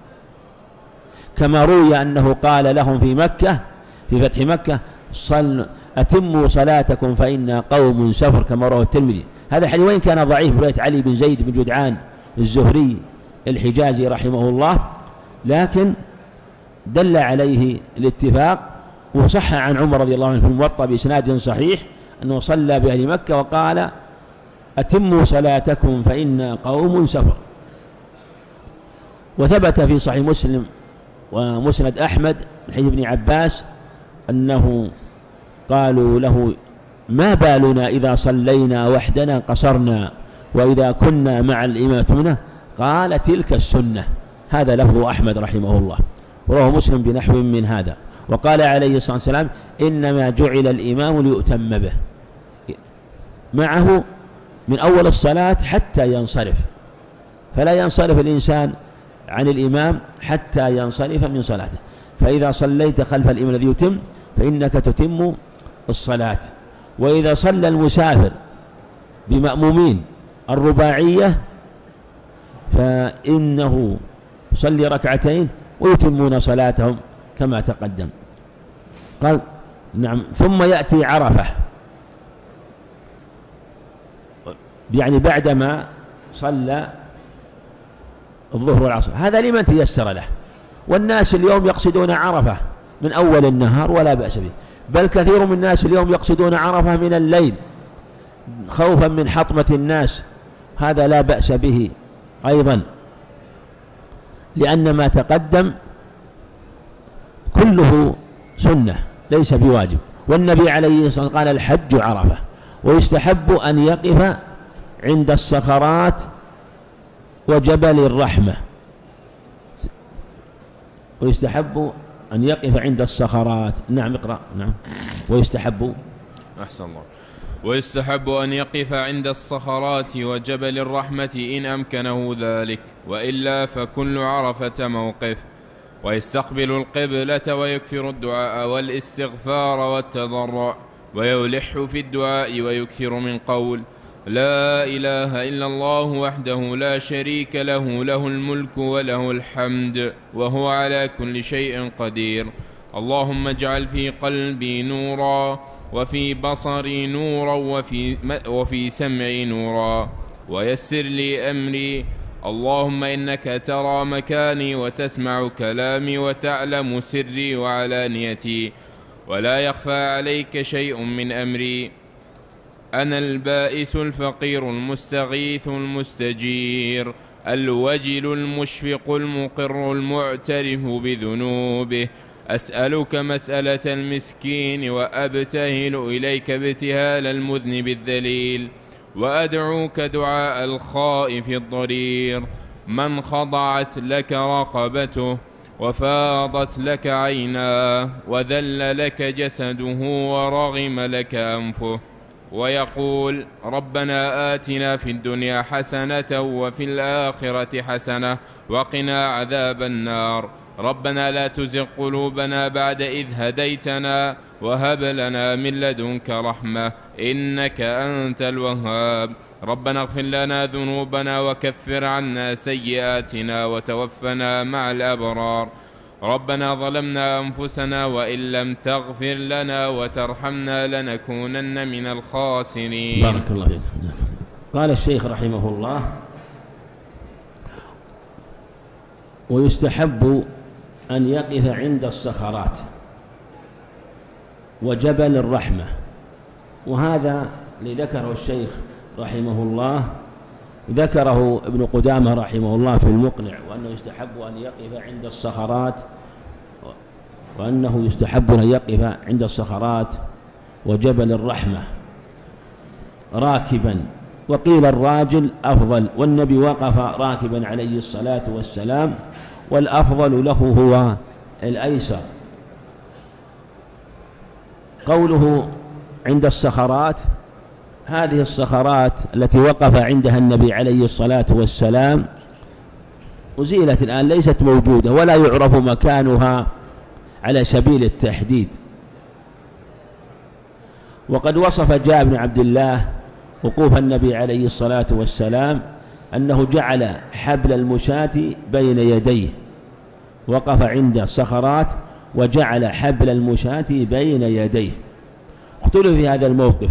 كما روي أنه قال لهم في مكة في فتح مكة: صل أتموا صلاتكم فإنا قوم سفر، كما رواه الترمذي. هذا الحديث وإن كان ضعيف رواية علي بن زيد بن جدعان الزهري الحجازي رحمه الله، لكن دل عليه الاتفاق. وصح عن عمر رضي الله عنه في الموطأ بإسناد صحيح أنه صلى بأهل مكة وقال: أتموا صلاتكم فإنا قوم سفر. وثبت في صحيح مسلم ومسند أحمد من حديث ابن عباس أنه قالوا له: ما بالنا إذا صلينا وحدنا قصرنا وإذا كنا مع الإمام تمنا؟ قال: تلك السنة. هذا لفظ أحمد رحمه الله، ورواه مسلم بنحو من هذا. وقال عليه الصلاة والسلام: إنما جعل الإمام ليؤتم به، معه من أول الصلاة حتى ينصرف، فلا ينصرف الإنسان عن الإمام حتى ينصرف من صلاته. فإذا صليت خلف الإمام الذي يتم فإنك تتم الصلاة. وإذا صلى المسافر بمأمومين الرباعية فإنه يصلي ركعتين ويتمون صلاتهم كما تقدم. قال: نعم. ثم يأتي عرفة، يعني بعدما صلى الظهر والعصر، هذا لمن تيسر له. والناس اليوم يقصدون عرفة من أول النهار ولا بأس به، بل كثير من الناس اليوم يقصدون عرفة من الليل خوفا من حطمة الناس، هذا لا بأس به أيضا، لأن ما تقدم كله سنة ليس بواجب. والنبي عليه الصلاة والسلام قال: الحج عرفة. ويستحب أن يقف عند الصخرات وجبل الرحمة، ويستحب أن يقف عند الصخرات. نعم اقرأ. نعم. ويستحب أحسن الله. ويستحب أن يقف عند الصخرات وجبل الرحمة إن أمكنه ذلك، وإلا فكل عرفة موقف. ويستقبل القبلة ويكثر الدعاء والاستغفار والتضرع، ويلح في الدعاء ويكثر من قول: لا إله إلا الله وحده لا شريك له، له الملك وله الحمد وهو على كل شيء قدير. اللهم اجعل في قلبي نورا، وفي بصري نورا، وفي, وفي سمعي نورا، ويسر لي أمري. اللهم إنك ترى مكاني وتسمع كلامي وتعلم سري وعلانيتي، ولا يخفى عليك شيء من أمري. أنا البائس الفقير المستغيث المستجير، الوجل المشفق المقر المعترف بذنوبه. أسألك مسألة المسكين، وأبتهل إليك ابتهال المذنب الذليل، وأدعوك دعاء الخائف الضرير، من خضعت لك رقبته وفاضت لك عيناه وذل لك جسده ورغم لك أنفه، ويقول: ربنا آتنا في الدنيا حسنة وفي الآخرة حسنة وقنا عذاب النار. ربنا لا تزغ قلوبنا بعد إذ هديتنا وهب لنا من لدنك رحمة إنك أنت الوهاب. ربنا اغفر لنا ذنوبنا وكفر عنا سيئاتنا وتوفنا مع الأبرار. ربنا ظلمنا أنفسنا وإن لم تغفر لنا وترحمنا لنكونن من الخاسرين. بارك الله فيك. قال الشيخ رحمه الله: ويستحب أن يقف عند الصخرات وجبل الرحمة. وهذا لذكره الشيخ رحمه الله، ذكره ابن قدامة رحمه الله في المقنع، وأنه يستحب أن يقف عند الصخرات وأنه يستحب أن يقف عند الصخرات وجبل الرحمة راكبا. وقيل الراجل أفضل، والنبي وقف راكبا عليه الصلاة والسلام، والأفضل له هو الأيسر. قوله عند الصخرات، هذه الصخرات التي وقف عندها النبي عليه الصلاة والسلام أزيلت الآن، ليست موجودة ولا يعرف مكانها على سبيل التحديد. وقد وصف جابر بن عبد الله وقوف النبي عليه الصلاة والسلام أنه جعل حبل المشاة بين يديه، وقف عند الصخرات وجعل حبل المشاة بين يديه. اختلف في هذا الموقف،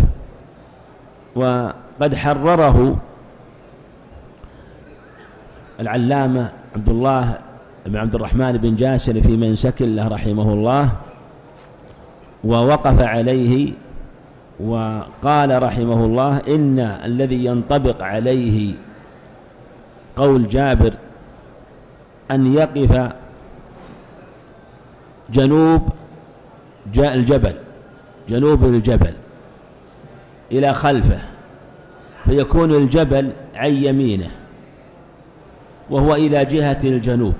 وقد حرره العلامة عبد الله بن عبد الرحمن بن جاسر في منسك له رحمه الله، ووقف عليه وقال رحمه الله إن الذي ينطبق عليه قول جابر أن يقف جنوب جاء الجبل جنوب الجبل إلى خلفه، فيكون الجبل عن يمينه وهو إلى جهة الجنوب.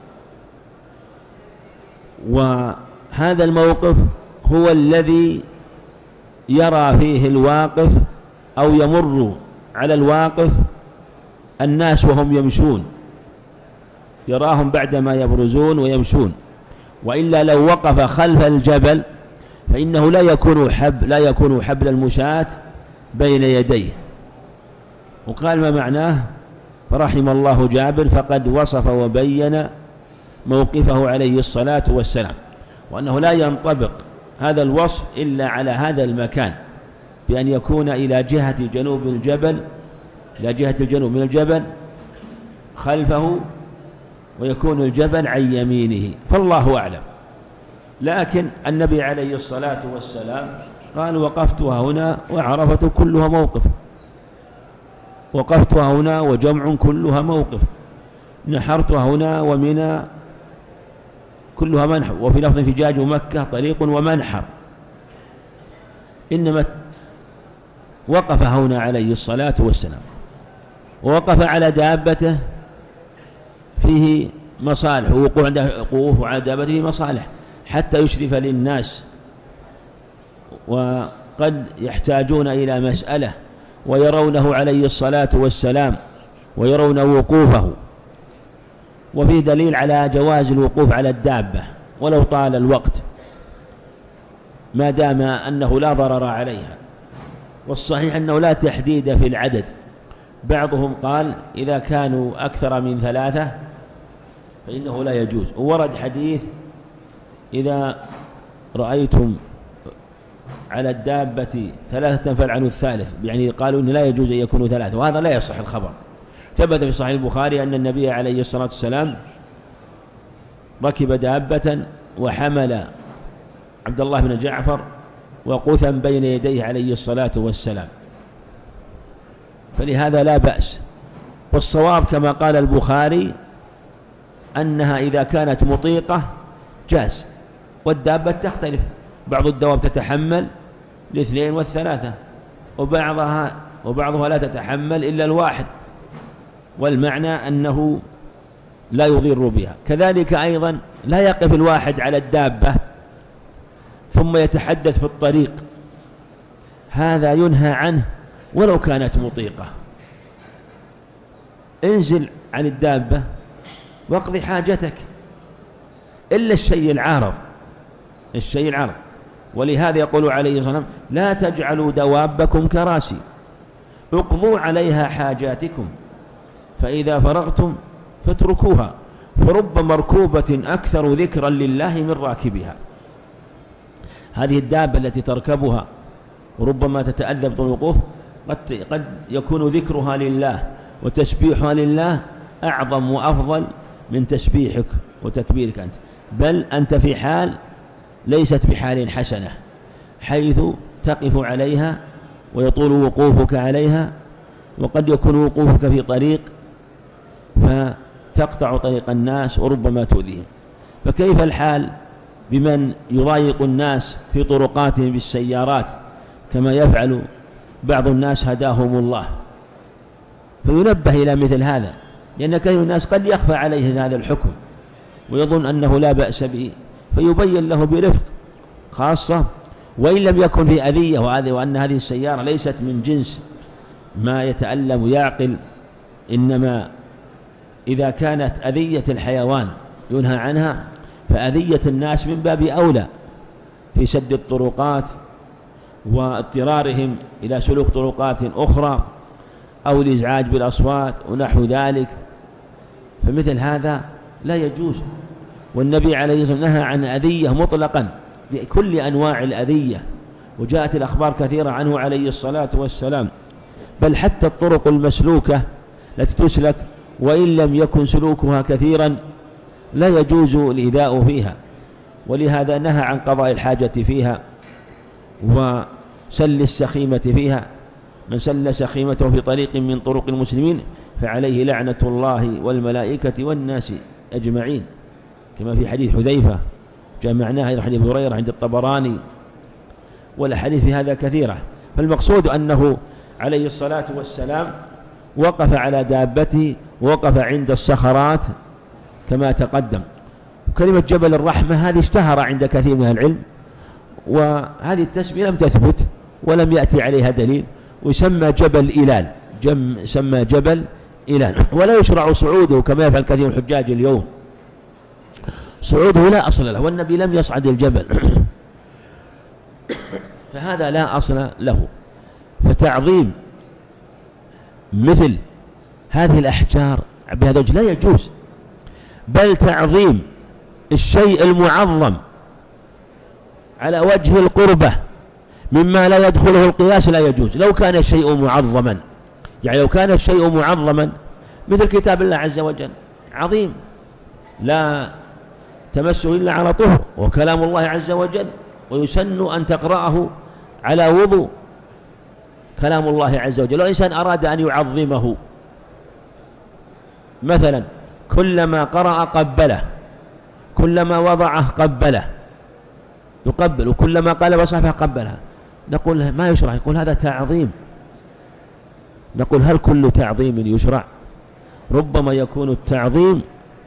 وهذا الموقف هو الذي يرى فيه الواقف أو يمر على الواقف الناس وهم يمشون، يراهم بعدما يبرزون ويمشون. وإلا لو وقف خلف الجبل فإنه لا يكون حب لا يكون حبل المشاة بين يديه. وقال ما معناه؟ فرحم الله جابر فقد وصف وبين موقفه عليه الصلاة والسلام، وأنه لا ينطبق هذا الوصف إلا على هذا المكان، بأن يكون إلى جهة جنوب الجبل إلى جهة الجنوب من الجبل خلفه، ويكون الجبل عن يمينه، فالله أعلم. لكن النبي عليه الصلاة والسلام قال وقفتها هنا وعرفة كلها موقف، وقفتها هنا وجمع كلها موقف، نحرتها هنا ومنى كلها منحر، وفي لفظ فجاج مكة طريق ومنحر. إنما وقف هنا عليه الصلاة والسلام، ووقف على دابته فيه مصالح، ووقوفه على دابته فيه مصالح حتى يشرف للناس، وقد يحتاجون إلى مسألة ويرونه عليه الصلاة والسلام ويرون وقوفه. وفيه دليل على جواز الوقوف على الدابة ولو طال الوقت ما دام أنه لا ضرر عليها. والصحيح أنه لا تحديد في العدد، بعضهم قال إذا كانوا أكثر من ثلاثة فإنه لا يجوز. وورد حديث إذا رأيتم على الدابة ثلاثة فالعنوا الثالث، يعني قالوا إن لا يجوز أن يكونوا ثلاثة، وهذا لا يصح الخبر. ثبت في صحيح البخاري أن النبي عليه الصلاة والسلام ركب دابة وحمل عبد الله بن جعفر وقوثا بين يديه عليه الصلاة والسلام، فلهذا لا بأس. والصواب كما قال البخاري أنها إذا كانت مطيقة جاز، والدابة تختلف، بعض الدواب تتحمل الاثنين والثلاثة، وبعضها وبعضها لا تتحمل إلا الواحد، والمعنى أنه لا يضر بها. كذلك أيضا لا يقف الواحد على الدابة ثم يتحدث في الطريق، هذا ينهى عنه ولو كانت مطيقة. انزل عن الدابة واقضي حاجتك، إلا الشيء العارض الشيء العارض ولهذا يقول عليه الصلاة والسلام لا تجعلوا دوابكم كراسي، اقضوا عليها حاجاتكم فإذا فرغتم فاتركوها، فرب مركوبة أكثر ذكرا لله من راكبها. هذه الدابة التي تركبها وربما تتأذى طول الوقوف قد, قد يكون ذكرها لله وتسبيحها لله أعظم وأفضل من تسبيحك وتكبيرك أنت، بل أنت في حال ليست بحال حسنة، حيث تقف عليها ويطول وقوفك عليها، وقد يكون وقوفك في طريق فتقطع طريق الناس وربما تؤذيهم. فكيف الحال بمن يضايق الناس في طرقاتهم بالسيارات كما يفعل بعض الناس هداهم الله؟ فينبه إلى مثل هذا، لأن كثير من الناس قد يخفى عليه هذا الحكم ويظن أنه لا بأس به، فيبين له برفق، خاصة وإن لم يكن في أذية، وأن هذه السيارة ليست من جنس ما يتألم ويعقل، إنما إذا كانت أذية الحيوان ينهى عنها، فأذية الناس من باب أولى في سد الطرقات واضطرارهم إلى سلوك طرقات أخرى أو الإزعاج بالأصوات ونحو ذلك. فمثل هذا لا يجوز، والنبي عليه الصلاة والسلام نهى عن أذية مطلقا بكل أنواع الأذية، وجاءت الأخبار كثيرة عنه عليه الصلاة والسلام. بل حتى الطرق المسلوكة التي تسلك وإن لم يكن سلوكها كثيرا لا يجوز الإيذاء فيها، ولهذا نهى عن قضاء الحاجة فيها وسل السخيمة فيها. من سل سخيمته في طريق من طرق المسلمين فعليه لعنة الله والملائكة والناس أجمعين، كما في حديث حذيفة جاء معناها إلى حديث هريرة عند الطبراني، والأحاديث في هذا كثيرة. فالمقصود أنه عليه الصلاة والسلام وقف على دابته، وقف عند الصخرات كما تقدم. كلمة جبل الرحمة هذه اشتهر عند كثير من العلم، وهذه التسمية لم تثبت ولم يأتي عليها دليل، ويسمى جبل إلال، جم سمى جبل إلال، ولا يشرع صعوده كما يفعل كثير من الحجاج اليوم، صعوده لا أصل له، والنبي لم يصعد الجبل فهذا لا أصل له. فتعظيم مثل هذه الأحجار بهذا الوجه لا يجوز، بل تعظيم الشيء المعظم على وجه القربة مما لا يدخله القياس لا يجوز. لو كان الشيء معظما، يعني لو كان الشيء معظما مثل كتاب الله عز وجل عظيم لا تمسه إلا على طهر، وكلام الله عز وجل ويسن أن تقرأه على وضوء، كلام الله عز وجل. لو إنسان أراد أن يعظمه مثلا كلما قرأ قبله، كلما وضعه قبله، يقبل، وكلما قال بصحفه قبلها، نقول ما يشرع، يقول هذا تعظيم. نقول هل كل تعظيم يشرع؟ ربما يكون التعظيم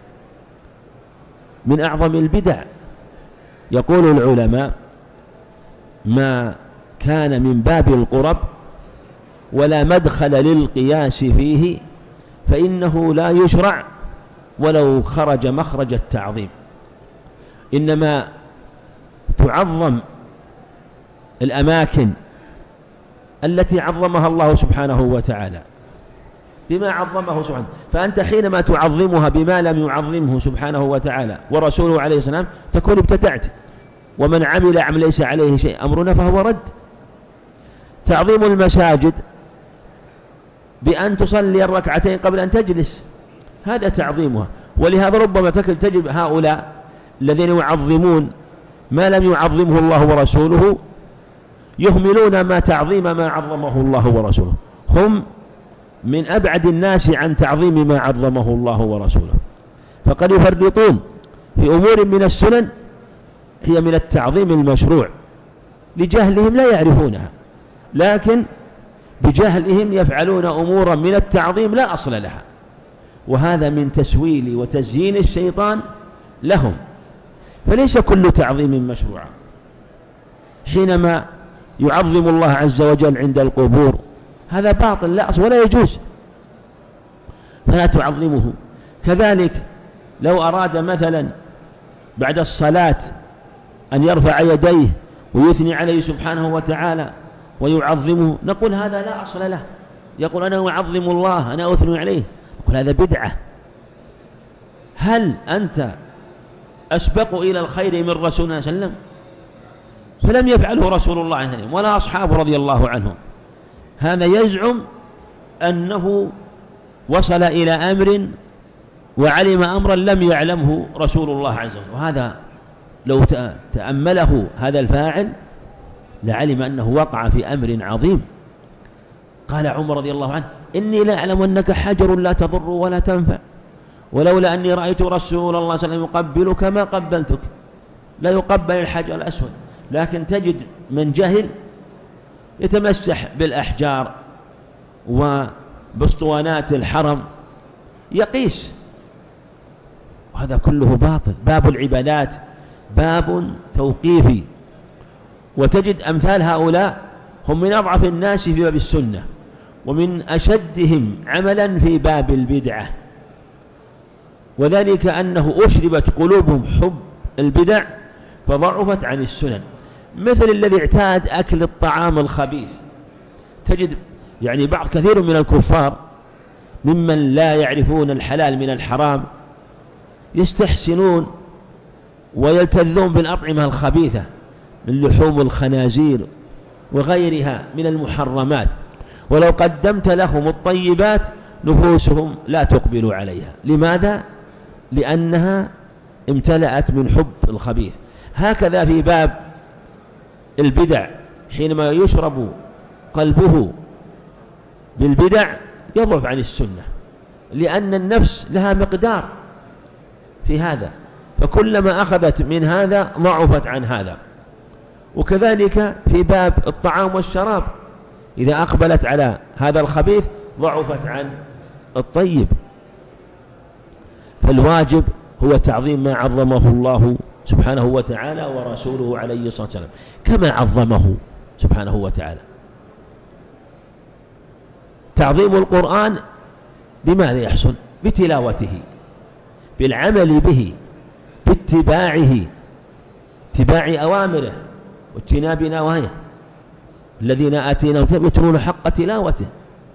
من أعظم البدع. يقول العلماء ما كان من باب القرب ولا مدخل للقياس فيه فإنه لا يشرع ولو خرج مخرج التعظيم. إنما تعظم الأماكن التي عظمها الله سبحانه وتعالى بما عظمه سبحانه، فأنت حينما تعظمها بما لم يعظمه سبحانه وتعالى ورسوله عليه السلام تكون ابتدعت، ومن عمل عمل ليس عليه شيء أمرنا فهو رد. تعظيم المساجد بأن تصلي الركعتين قبل أن تجلس هذا تعظيمها، ولهذا ربما تجد هؤلاء الذين يعظمون ما لم يعظمه الله ورسوله يهملون ما تعظيم ما عظمه الله ورسوله، هم من أبعد الناس عن تعظيم ما عظمه الله ورسوله، فقد يفرطون في أمور من السنن هي من التعظيم المشروع لجهلهم لا يعرفونها، لكن بجهلهم يفعلون أمورا من التعظيم لا أصل لها، وهذا من تسويل وتزيين الشيطان لهم. فليس كل تعظيم مشروع. حينما يعظم الله عز وجل عند القبور هذا باطل لا أصل ولا يجوز، فلا تعظمه. كذلك لو أراد مثلا بعد الصلاة أن يرفع يديه ويثني عليه سبحانه وتعالى ويعظمه نقول هذا لا أصل له. يقول أنا أعظم الله أنا أثني عليه، نقول هذا بدعة. هل أنت أسبق إلى الخير من رسولنا صلى الله عليه وسلم؟ فلم يفعله رسول الله صلى الله عليه وسلم ولا أصحابه رضي الله عنهم. هذا يزعم أنه وصل إلى أمر وعلم أمرا لم يعلمه رسول الله عز وجل. وهذا لو تأمله هذا الفاعل لعلم أنه وقع في أمر عظيم. قال عمر رضي الله عنه: إني لا أعلم أنك حجر لا تضر ولا تنفع، ولولا أني رأيت رسول الله صلى الله عليه وسلم يقبلك ما قبلتك. لا يقبل الحجر الأسود، لكن تجد من جهل يتمسح بالأحجار وباسطوانات الحرم يقيس، وهذا كله باطل. باب العبادات باب توقيفي، وتجد أمثال هؤلاء هم من أضعف الناس في باب السنة، ومن أشدهم عملا في باب البدعة، وذلك أنه أشربت قلوبهم حب البدع فضعفت عن السنن. مثل الذي اعتاد أكل الطعام الخبيث، تجد يعني بعض كثير من الكفار ممن لا يعرفون الحلال من الحرام يستحسنون ويلتذون بالأطعمة الخبيثة من لحوم الخنازير وغيرها من المحرمات، ولو قدمت لهم الطيبات نفوسهم لا تقبل عليها. لماذا؟ لأنها امتلأت من حب الخبيث. هكذا في باب البدع، حينما يشرب قلبه بالبدع يضعف عن السنة، لأن النفس لها مقدار في هذا، فكلما أخذت من هذا ضعفت عن هذا. وكذلك في باب الطعام والشراب، إذا أقبلت على هذا الخبيث ضعفت عن الطيب. فالواجب هو تعظيم ما عظمه الله سبحانه وتعالى ورسوله عليه الصلاة والسلام كما عظمه سبحانه وتعالى. تعظيم القرآن بماذا يحصل؟ بتلاوته، بالعمل به، باتباعه، اتباع أوامره واجتناب نواهيه. الذين آتيناهم الكتاب يتلون حق تلاوته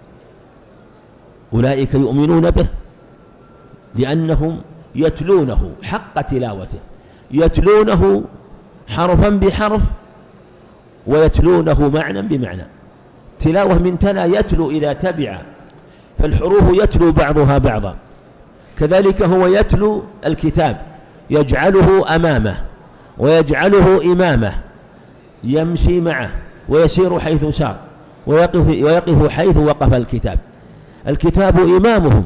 أولئك يؤمنون به، لأنهم يتلونه حق تلاوته، يتلونه حرفا بحرف ويتلونه معنى بمعنى. تلاوة من تلا يتلو إذا تبع، فالحروف يتلو بعضها بعضا. كذلك هو يتلو الكتاب، يجعله أمامه ويجعله إمامه، يمشي معه ويسير حيث سار ويقف, ويقف حيث وقف الكتاب. الكتاب إمامهم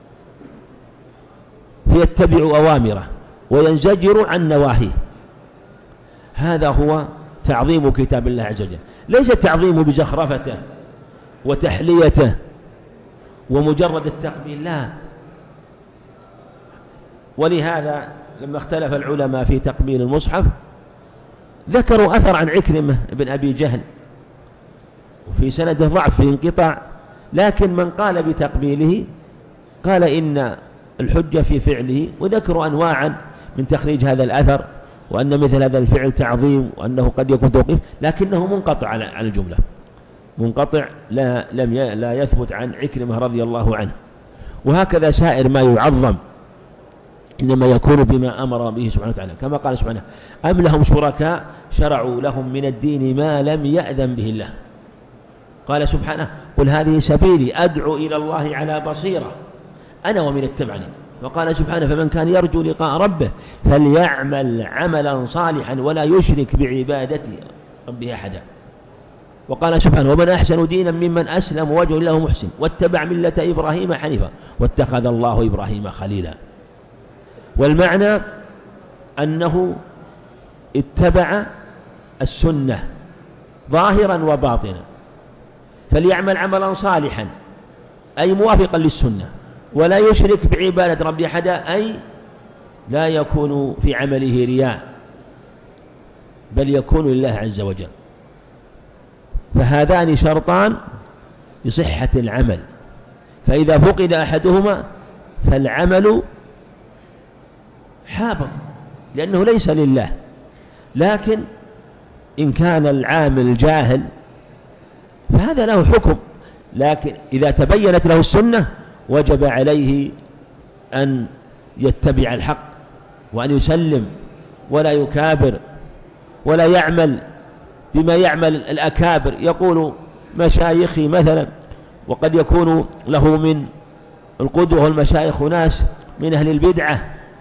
فيتبع أوامره وينزجر عن نواهيه. هذا هو تعظيم كتاب الله عز وجل، ليس التعظيم بزخرفته وتحليته ومجرد التقبيل، لا. ولهذا لما اختلف العلماء في تقبيل المصحف ذكروا أثر عن عكرمة بن أبي جهل، وفي سنده ضعف في انقطاع، لكن من قال بتقبيله قال إن الحجة في فعله، وذكروا أنواعا من تخريج هذا الأثر، وأن مثل هذا الفعل تعظيم، وأنه قد يكون توقيف، لكنه منقطع عن الجملة، منقطع لا, لم ي... لا يثبت عن عكرمة رضي الله عنه. وهكذا سائر ما يعظم إنما يكون بما أمر به سبحانه وتعالى، كما قال سبحانه: أم لهم شركاء شرعوا لهم من الدين ما لم يأذن به الله. قال سبحانه: قل هذه سبيلي أدعو إلى الله على بصيرة أنا ومن اتبعني. وقال سبحانه: فمن كان يرجو لقاء ربه فليعمل عملا صالحا ولا يشرك بعبادة ربه أحدا. وقال سبحانه: ومن أحسن دينا ممن أسلم وجهه له محسن واتبع ملة إبراهيم حنيفا واتخذ الله إبراهيم خليلا. والمعنى أنه اتبع السنة ظاهرا وباطنا، فليعمل عملا صالحا أي موافقا للسنة، ولا يشرك بعبادة ربه أحدا أي لا يكون في عمله رياء، بل يكون لله عز وجل. فهذان شرطان لصحة العمل، فإذا فقد أحدهما فالعمل حابط لأنه ليس لله. لكن إن كان العامل جاهل فهذا له حكم، لكن إذا تبينت له السنة وجب عليه أن يتبع الحق وأن يسلم ولا يكابر ولا يعمل بما يعمل الأكابر. يقول مشايخي مثلا، وقد يكون له من القدوة والمشايخ ناس من أهل البدعة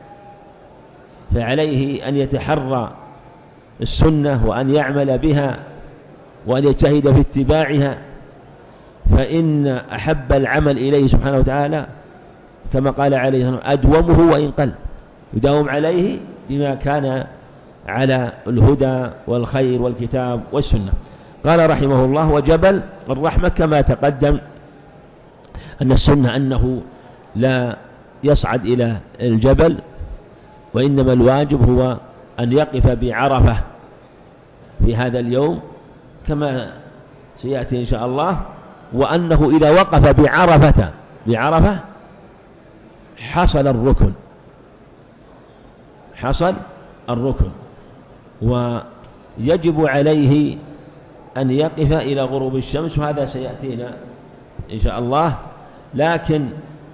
فعليه أن يتحرى السنة وأن يعمل بها وأن يجتهد في اتباعها، فإن أحب العمل إليه سبحانه وتعالى كما قال عليه الصلاة والسلام أدومه وإن قل، يداوم عليه بما كان على الهدى والخير والكتاب والسنة. قال رحمه الله: وجبل الرحمة كما تقدم أن السنة أنه لا يصعد إلى الجبل، وإنما الواجب هو أن يقف بعرفة في هذا اليوم كما سيأتي إن شاء الله، وأنه إذا وقف بعرفة بعرفة حصل الركن حصل الركن ويجب عليه أن يقف إلى غروب الشمس، وهذا سيأتينا إن شاء الله. لكن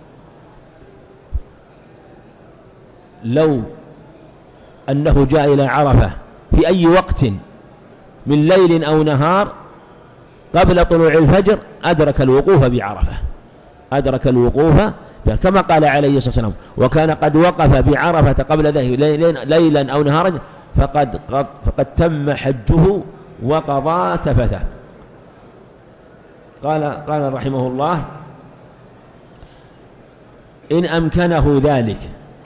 لو أنه جاء إلى عرفة في أي وقت من ليل أو نهار قبل طلوع الفجر أدرك الوقوف بعرفة أدرك الوقوف كما قال عليه الصلاة والسلام: وكان قد وقف بعرفة قبل ذلك ليلا أو نهارا فقد, فقد تم حجه وقضى تفثه. قال, قال رحمه الله: إن أمكنه ذلك،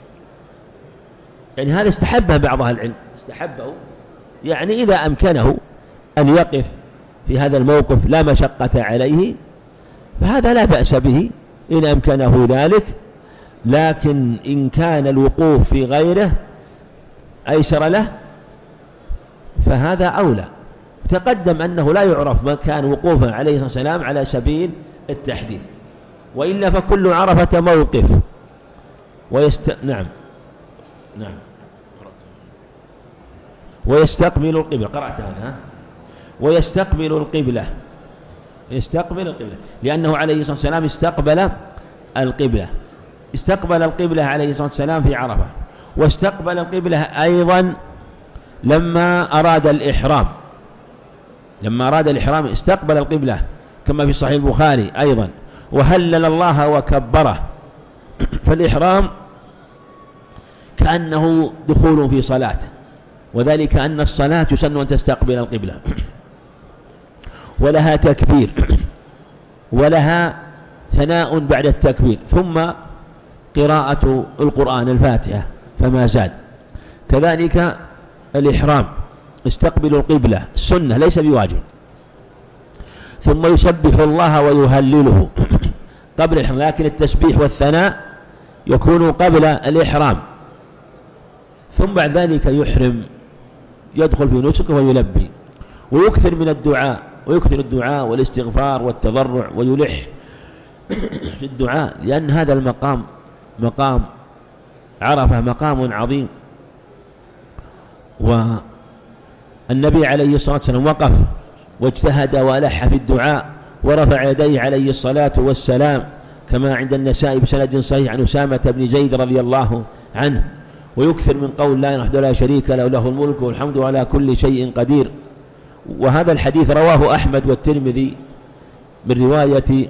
يعني هذا استحبه بعض أهل العلم استحبه، يعني إذا أمكنه أن يقف في هذا الموقف لا مشقة عليه فهذا لا بأس به إن أمكنه ذلك. لكن إن كان الوقوف في غيره أيسر له فهذا أولى. تقدم أنه لا يعرف مكان وقوفه عليه الصلاة والسلام على سبيل التحديد، وإلا فكل عرفة موقف ويست... نعم نعم ويستقبل القبلة. قرأت هذا ويستقبل القبلة يستقبل القبلة لأنه عليه الصلاة والسلام استقبل القبلة استقبل القبلة عليه الصلاة والسلام في عرفة، واستقبل القبلة أيضا لما أراد الإحرام لما أراد الإحرام استقبل القبلة كما في صحيح البخاري أيضا، وهلل الله وكبره. فالإحرام كأنه دخول في صلاة، وذلك أن الصلاة يسن أن تستقبل القبلة ولها تكبير ولها ثناء بعد التكبير، ثم قراءة القرآن الفاتحة فما زاد. كذلك الإحرام استقبل القبلة السنة ليس بواجب، ثم يسبح الله ويهلله قبل الإحرام، لكن التسبيح والثناء يكون قبل الإحرام، ثم بعد ذلك يحرم يدخل في نسكه ويلبي، ويكثر من الدعاء ويكثر الدعاء والاستغفار والتضرع ويلح في الدعاء، لأن هذا المقام مقام عرفة مقام عظيم. والنبي عليه الصلاة والسلام وقف واجتهد وألح في الدعاء ورفع يديه عليه الصلاة والسلام كما عند النسائي بسند صحيح عن أسامة بن زيد رضي الله عنه، ويكثر من قول لا وحده لا شريك له له الملك والحمد على كل شيء قدير. وهذا الحديث رواه أحمد والترمذي من رواية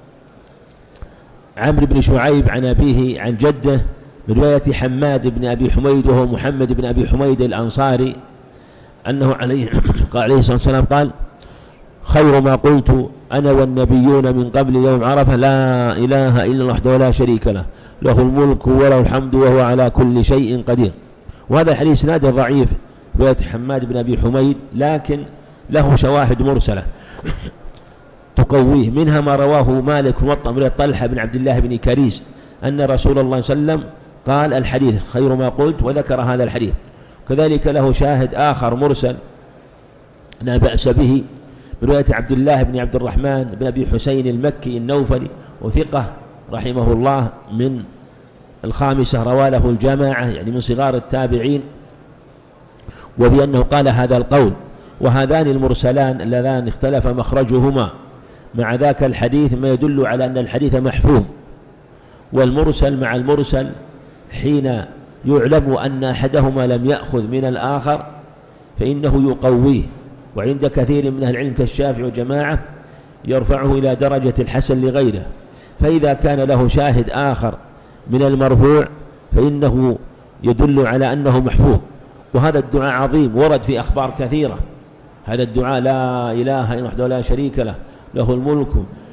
عمرو بن شعيب عن أبيه عن جده من رواية حماد بن أبي حميد وهو محمد بن أبي حميد الأنصاري أنه عليه, عليه الصلاة والسلام قال: خير ما قلت أنا والنبيون من قبل يوم عرفة لا إله إلا الله وحده لا شريك له له الملك وله الحمد وهو على كل شيء قدير. وهذا الحديث نادر ضعيف رواية حماد بن أبي حميد، لكن له شواهد مرسلة تقويه، منها ما رواه مالك موطأ من طلحة بن عبد الله بن كريس أن رسول الله صلى الله عليه وسلم قال الحديث خير ما قلت وذكر هذا الحديث. كذلك له شاهد آخر مرسل لا بأس به برواية عبد الله بن عبد الرحمن بن أبي حسين المكي النوفلي وثقة رحمه الله من الخامسة روى له الجماعة يعني من صغار التابعين، وبأنه قال هذا القول. وهذان المرسلان اللذان اختلف مخرجهما مع ذاك الحديث ما يدل على أن الحديث محفوظ، والمرسل مع المرسل حين يعلم أن أحدهما لم يأخذ من الآخر فإنه يقويه، وعند كثير من أهل العلم كالشافعي وجماعة يرفعه إلى درجة الحسن لغيره. فإذا كان له شاهد آخر من المرفوع فإنه يدل على أنه محفوظ. وهذا الدعاء عظيم ورد في أخبار كثيرة. هذا الدعاء لا إله إلا وحده لا شريك له، له الملك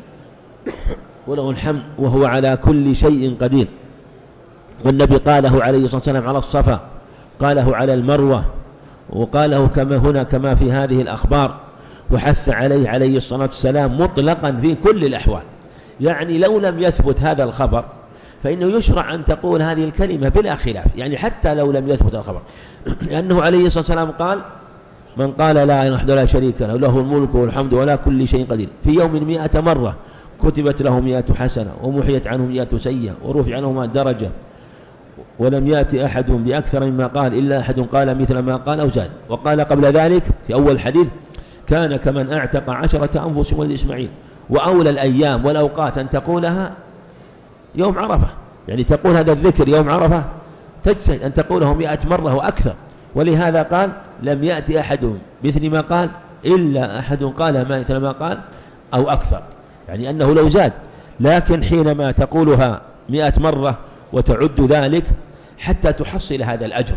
وله الحمد وهو على كل شيء قدير. والنبي قاله عليه الصلاة والسلام على الصفا، قاله على المروة، وقاله كما هنا كما في هذه الأخبار، وحث عليه عليه الصلاة والسلام مطلقا في كل الأحوال. يعني لو لم يثبت هذا الخبر فإنه يشرع أن تقول هذه الكلمة بلا خلاف، يعني حتى لو لم يثبت الخبر، لأنه عليه الصلاة والسلام قال: من قال لا إله إلا لا شريك له، له الملك والحمد ولا كل شيء قدير، في يوم مئة مرة كتبت له مئة حسنة ومحيت عنه مئة سيئة ورفع عنه درجة، ولم يأتي أحد بأكثر مما قال إلا أحد قال مثل ما قال أو زاد. وقال قبل ذلك في أول الحديث: كان كمن أعتق عشرة أنفس ولد إسماعيل. وأولى الأيام والأوقات أن تقولها يوم عرفة، يعني تقول هذا الذكر يوم عرفة تجسد أن تقوله مئة مرة وأكثر. ولهذا قال: لم يأتي أحد مثل ما قال إلا أحد قال مثل ما قال أو أكثر، يعني أنه لو زاد. لكن حينما تقولها مئة مرة وتعد ذلك حتى تحصل هذا الأجر،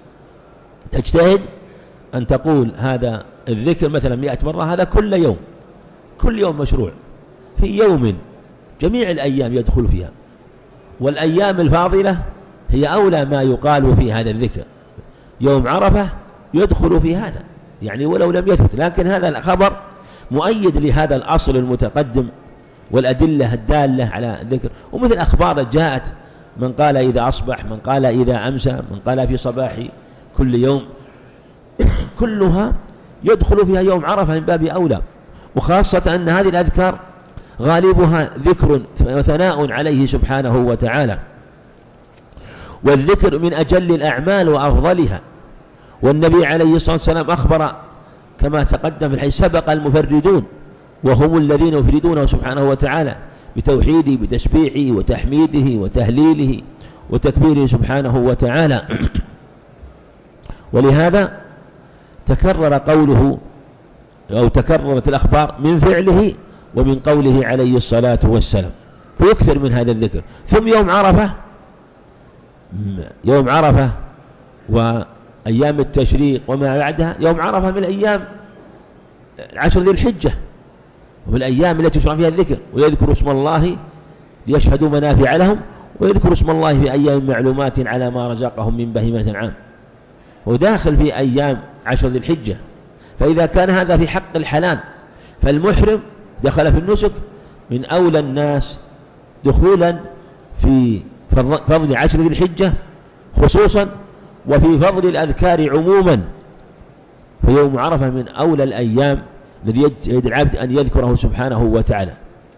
تجتهد أن تقول هذا الذكر مثلا مئة مرة، هذا كل يوم، كل يوم مشروع في يوم، جميع الأيام يدخل فيها. والأيام الفاضلة هي أولى ما يقال في هذا الذكر. يوم عرفة يدخل في هذا، يعني ولو لم يثبت، لكن هذا الخبر مؤيد لهذا الأصل المتقدم والأدلة الدالة على الذكر. ومثل أخبار جاءت: من قال إذا أصبح، من قال إذا أمسى، من قال في صباح كل يوم، كلها يدخل فيها يوم عرفة من باب أولى. وخاصة أن هذه الأذكار غالبها ذكر وثناء عليه سبحانه وتعالى، والذكر من أجل الأعمال وأفضلها. والنبي عليه الصلاة والسلام أخبر كما تقدم في الحديث: سبق المفردون وهم الذين يفردونه سبحانه وتعالى بتوحيده بتسبيحه وتحميده وتهليله وتكبيره سبحانه وتعالى. ولهذا تكرر قوله أو تكررت الأخبار من فعله ومن قوله عليه الصلاة والسلام، فيكثر من هذا الذكر. ثم يوم عرفة، يوم عرفة وأيام التشريق وما بعدها، يوم عرفة من الأيام عشر ذي الحجة ومن الأيام التي يشرع فيها الذكر، ويذكر اسم الله ليشهدوا منافع لهم، ويذكر اسم الله في أيام معلومات على ما رزقهم من بهيمة الأنعام، وداخل في أيام عشر ذي الحجة. فإذا كان هذا في حق الحلال فالمحرم دخل في النسك من أولى الناس دخولا في فضل عشر ذي الحجة خصوصا، وفي فضل الأذكار عموما. فيوم عرفة من أولى الأيام الذي يجب العبد أن يذكره سبحانه وتعالى،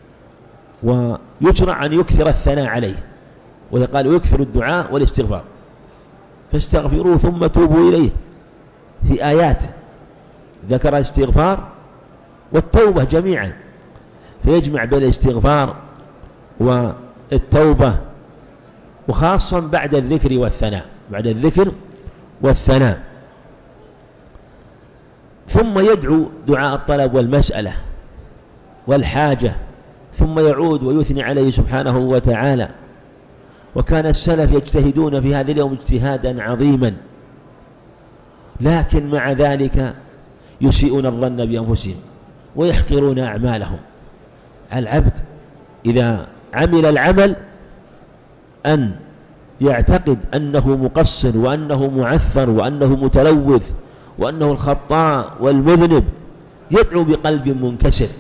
ويشرع أن يكثر الثناء عليه، ويقال يكثر الدعاء والاستغفار، فاستغفروه ثم توبوا إليه. في آيات ذكر الاستغفار والتوبة جميعا، فيجمع بين الاستغفار والتوبة، وخاصا بعد الذكر والثناء، بعد الذكر والثناء. ثم يدعو دعاء الطلب والمسألة والحاجة، ثم يعود ويثني عليه سبحانه وتعالى. وكان السلف يجتهدون في هذا اليوم اجتهادا عظيما، لكن مع ذلك يسيئون الظن بأنفسهم ويحقرون أعمالهم. العبد إذا عمل العمل أن يعتقد أنه مقصر وأنه معثر وأنه متلوث وأنه الخطاء والمذنب، يدعو بقلب منكسر،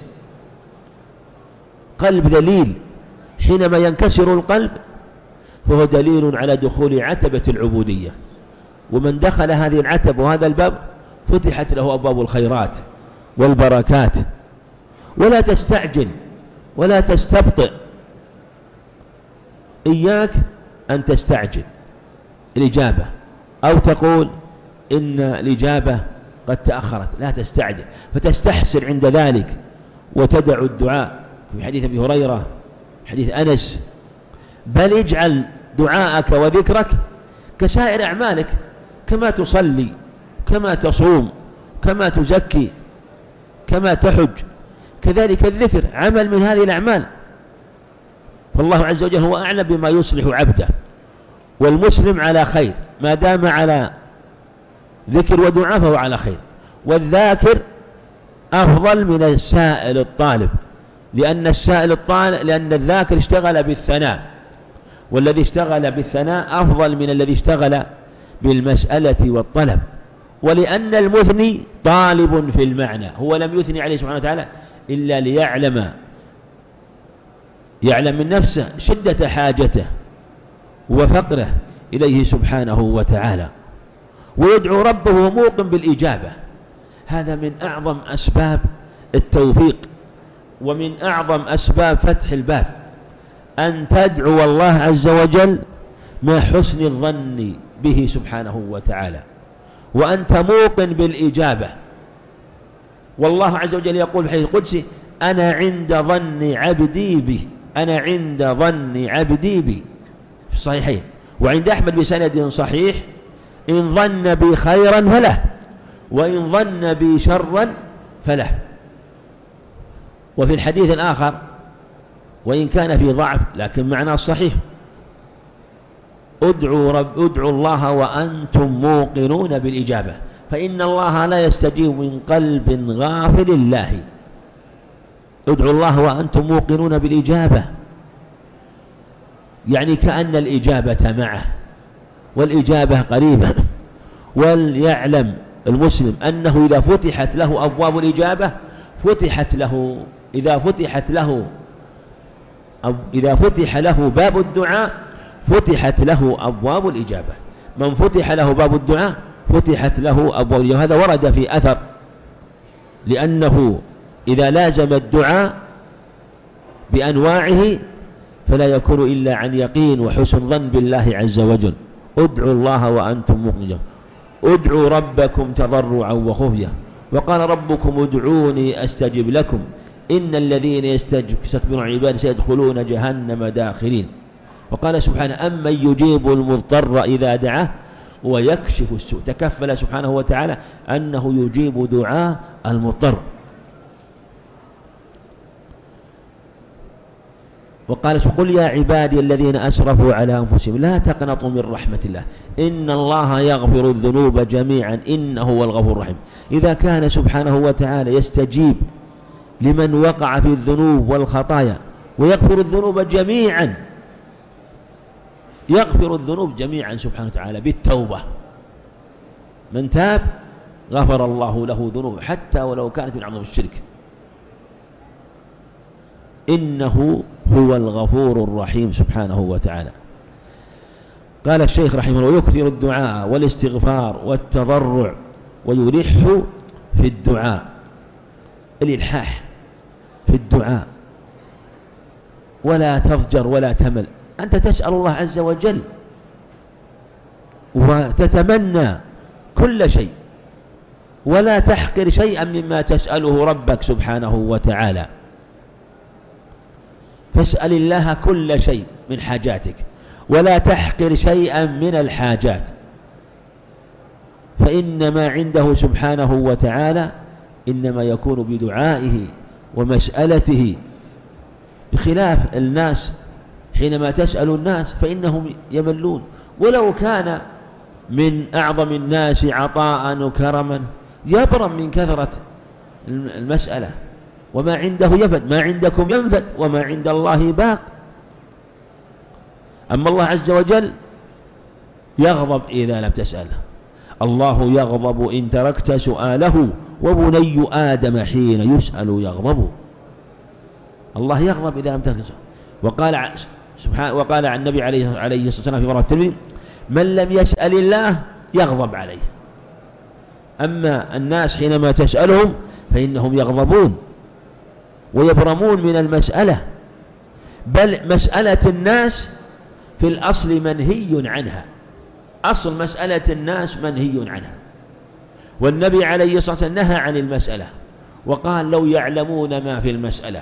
قلب ذليل. حينما ينكسر القلب فهو دليل على دخول عتبة العبودية، ومن دخل هذه العتبة وهذا الباب فتحت له أبواب الخيرات والبركات. ولا تستعجل ولا تستبطئ، إياك أن تستعجل الإجابة أو تقول إن الإجابة قد تأخرت، لا تستعجل فتستحسر عند ذلك وتدع الدعاء. في حديث أبي هريرة، حديث أنس: بل اجعل دعاءك وذكرك كسائر أعمالك، كما تصلي، كما تصوم، كما تزكي، كما تحج، كذلك الذكر عمل من هذه الأعمال. فالله عز وجل هو أعلم بما يصلح عبده. والمسلم على خير ما دام على ذكر ودعاء فهو على خير، والذاكر أفضل من السائل الطالب، لأن السائل الطالب لأن الذاكر اشتغل بالثناء، والذي اشتغل بالثناء أفضل من الذي اشتغل بالمسألة والطلب. ولأن المثني طالب في المعنى، هو لم يثني عليه سبحانه وتعالى إلا ليعلم يعلم من نفسه شدة حاجته وفقره إليه سبحانه وتعالى، ويدعو ربه موقن بالإجابة. هذا من أعظم أسباب التوفيق ومن أعظم أسباب فتح الباب، أن تدعو الله عز وجل مع حسن الظن به سبحانه وتعالى، وأنت موقن بالإجابة. والله عز وجل يقول في الحديث القدسي: أنا عند ظن عبدي بي، أنا عند ظن عبدي بي، في الصحيحين. وعند أحمد بسند صحيح: إن ظن بي خيرا فله، وإن ظن بي شرا فله. وفي الحديث الآخر وإن كان في ضعف لكن معناه صحيح: ادعوا رب ادعوا الله وأنتم موقنون بالإجابة، فإن الله لا يستجيب من قلب غافل الله. ادعوا الله وأنتم موقنون بالإجابة، يعني كأن الإجابة معه والإجابة قريبة. وليعلم المسلم أنه إذا فتحت له أبواب الإجابة فتحت له إذا فتحت له إذا فتح له باب الدعاء فتحت له أبواب الإجابة. من فتح له باب الدعاء فتحت له أبواب الإجابة. هذا ورد في أثر، لأنه إذا لازم الدعاء بأنواعه فلا يكون إلا عن يقين وحسن ظن بالله عز وجل. ادعوا الله وأنتم موقنون، ادعوا ربكم تضرعا وخفيا. وقال ربكم ادعوني أستجب لكم إن الذين يستكبرون عن عبادي سيدخلون جهنم داخرين. وقال سبحانه: أمن يجيب المضطر إذا دعاه ويكشف السوء. تكفل سبحانه وتعالى أنه يجيب دعاء المضطر. وقال: قل يا عبادي الذين أسرفوا على أنفسهم لا تقنطوا من رحمة الله إن الله يغفر الذنوب جميعا إنه هو الغفور الرحيم. إذا كان سبحانه وتعالى يستجيب لمن وقع في الذنوب والخطايا ويغفر الذنوب جميعا، يغفر الذنوب جميعا سبحانه وتعالى بالتوبة. من تاب غفر الله له ذنوبه حتى ولو كانت من أعظم الشرك. إنه هو الغفور الرحيم سبحانه وتعالى. قال الشيخ رحمه الله: يكثر الدعاء والاستغفار والتضرع ويلح في الدعاء. الإلحاح في الدعاء، ولا تضجر ولا تمل. أنت تسأل الله عز وجل وتتمنى كل شيء، ولا تحقر شيئا مما تسأله ربك سبحانه وتعالى. فاسأل الله كل شيء من حاجاتك، ولا تحقر شيئا من الحاجات، فإن ما عنده سبحانه وتعالى إنما يكون بدعائه ومسألته، بخلاف الناس. حينما تسأل الناس فإنهم يملون، ولو كان من أعظم الناس عطاء وكرما يبرم من كثرة المسألة. وما عنده يفد، ما عندكم ينفد، وما عند الله باق. أما الله عز وجل يغضب إذا لم تسأله. الله يغضب إن تركت سؤاله وبني آدم حين يسأل يغضب. الله يغضب إذا لم ترك سؤاله. وقال سبحانه وقال عن النبي عليه عليه الصلاة والسلام في مرة الترمذي: من لم يسأل الله يغضب عليه. أما الناس حينما تسألهم فإنهم يغضبون ويبرمون من المسألة، بل مسألة الناس في الأصل منهي عنها. أصل مسألة الناس منهي عنها، والنبي عليه الصلاة والسلام نهى عن المسألة وقال: لو يعلمون ما في المسألة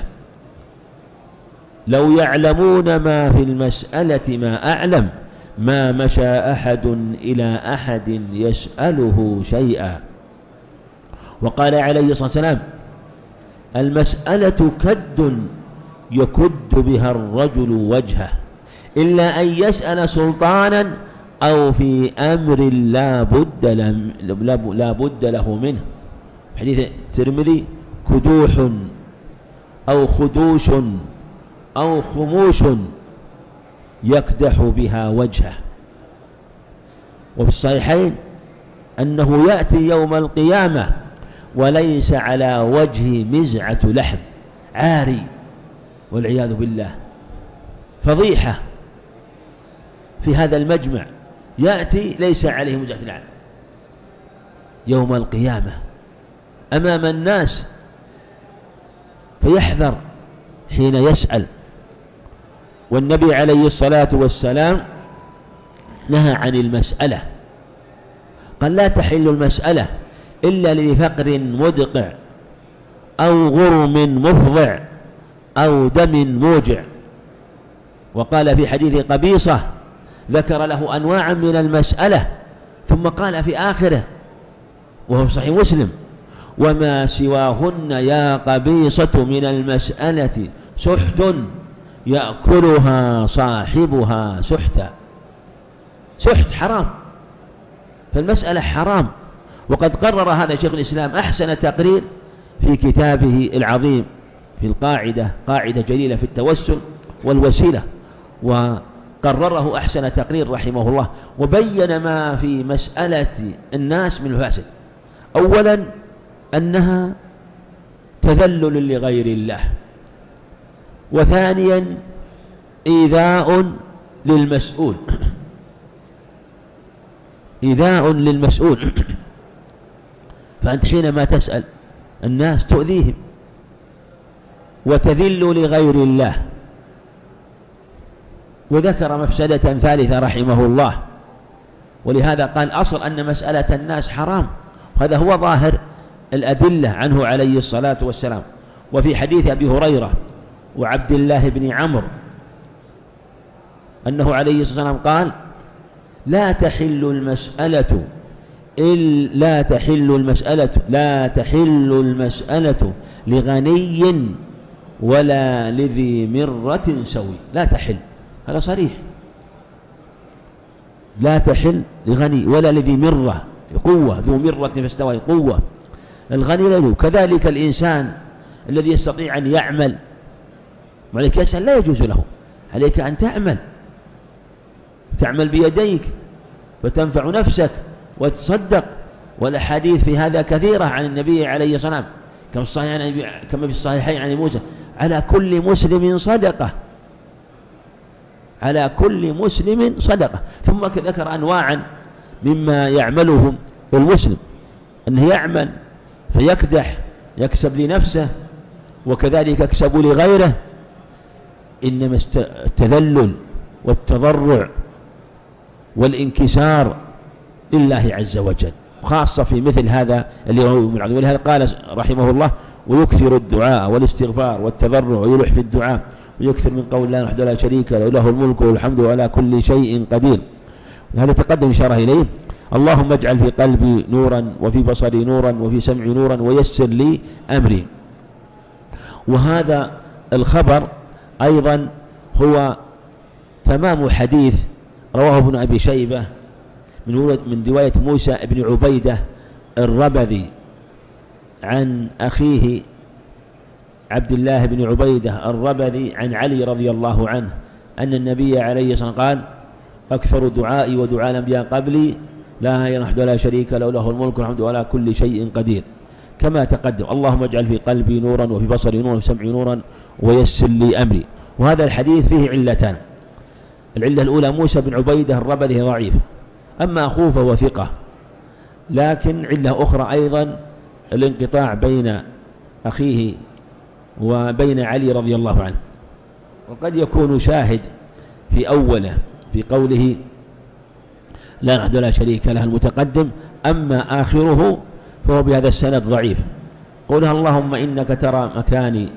لو يعلمون ما في المسألة ما أعلم ما مشى أحد إلى أحد يسأله شيئا. وقال عليه الصلاة والسلام: المسألة كد يكد بها الرجل وجهه إلا أن يسأل سلطانا أو في أمر لا بد, لا بد له منه. حديث الترمذي: كدوح أو خدوش أو خموش يكدح بها وجهه. وفي الصحيحين أنه يأتي يوم القيامة وليس على وجهه مزعة لحم، عاري والعياذ بالله، فضيحة في هذا المجمع، يأتي ليس عليه مزعة لحم يوم القيامة أمام الناس، فيحذر حين يسأل. والنبي عليه الصلاة والسلام نهى عن المسألة، قال: لا تحل المسألة إلا لفقر مدقع أو غرم مفضع أو دم موجع. وقال في حديث قبيصة، ذكر له أنواعا من المسألة ثم قال في آخره وهو في صحيح مسلم: وما سواهن يا قبيصة من المسألة سحت يأكلها صاحبها سحتا. سحت حرام، فالمسألة حرام. وقد قرر هذا شيخ الإسلام أحسن تقرير في كتابه العظيم في القاعدة، قاعدة جليلة في التوسل والوسيلة، وقرره أحسن تقرير رحمه الله، وبين ما في مسألة الناس من الفاسد. أولا أنها تذلل لغير الله، وثانيا إيذاء للمسؤول، إيذاء للمسؤول. فأنت حينما تسأل الناس تؤذيهم وتذل لغير الله. وذكر مفسدة ثالثة رحمه الله، ولهذا قال: أصل أن مسألة الناس حرام، وهذا هو ظاهر الأدلة عنه عليه الصلاة والسلام. وفي حديث أبي هريرة وعبد الله بن عمرو أنه عليه الصلاة والسلام قال: لا تحل المسألة لا تحل المسألة لا تحل المسألة لغني ولا لذي مرة سوي. لا تحل، هذا صريح، لا تحل لغني ولا لذي مرة، قوة، ذو مرة فاستوى، قوة. الغني لا يجوز. كذلك الإنسان الذي يستطيع أن يعمل وعليك يسأل لا يجوز له. عليك أن تعمل، تعمل بيديك فتنفع نفسك وتصدق. والأحاديث في هذا كثيرة عن النبي عليه الصلاة والسلام، كما في الصحيحين عن موسى: على كل مسلم صدقة، على كل مسلم صدقة. ثم ذكر أنواعا مما يعمله المسلم، أنه يعمل فيكدح، يكسب لنفسه وكذلك يكسب لغيره. إنما التذلل والتضرع والانكسار لله عز وجل، خاصة في مثل هذا اليوم. ولهذا قال رحمه الله: ويكثر الدعاء والاستغفار والتضرع ويلح في الدعاء ويكثر من قول لا وحده لا شريك له له الملك والحمد على كل شيء قدير. وهذا تقدم إشارة إليه: اللهم اجعل في قلبي نورا وفي بصري نورا وفي سمعي نورا ويسر لي أمري. وهذا الخبر أيضا هو تمام حديث رواه ابن أبي شيبة من رواية موسى بن عبيدة الربذي عن أخيه عبد الله بن عبيدة الربذي عن علي رضي الله عنه أن النبي عليه الصلاة والسلام قال: أكثر دعائي ودعاء الأنبياء قبلي لا ينحد ولا شريك له له الملك والحمد على كل شيء قدير. كما تقدم: اللهم اجعل في قلبي نورا وفي بصري نورا وفي سمعي نورا ويسر لي أمري. وهذا الحديث فيه علتان: العلة الأولى موسى بن عبيدة الربذي ضعيف، أما أخوه فهو ثقة. لكن علة أخرى أيضا الانقطاع بين أخيه وبين علي رضي الله عنه. وقد يكون شاهد في أوله في قوله لا نحد ولا شريك له المتقدم، أما آخره فهو بهذا السند ضعيف. قولها اللهم إنك ترى مكاني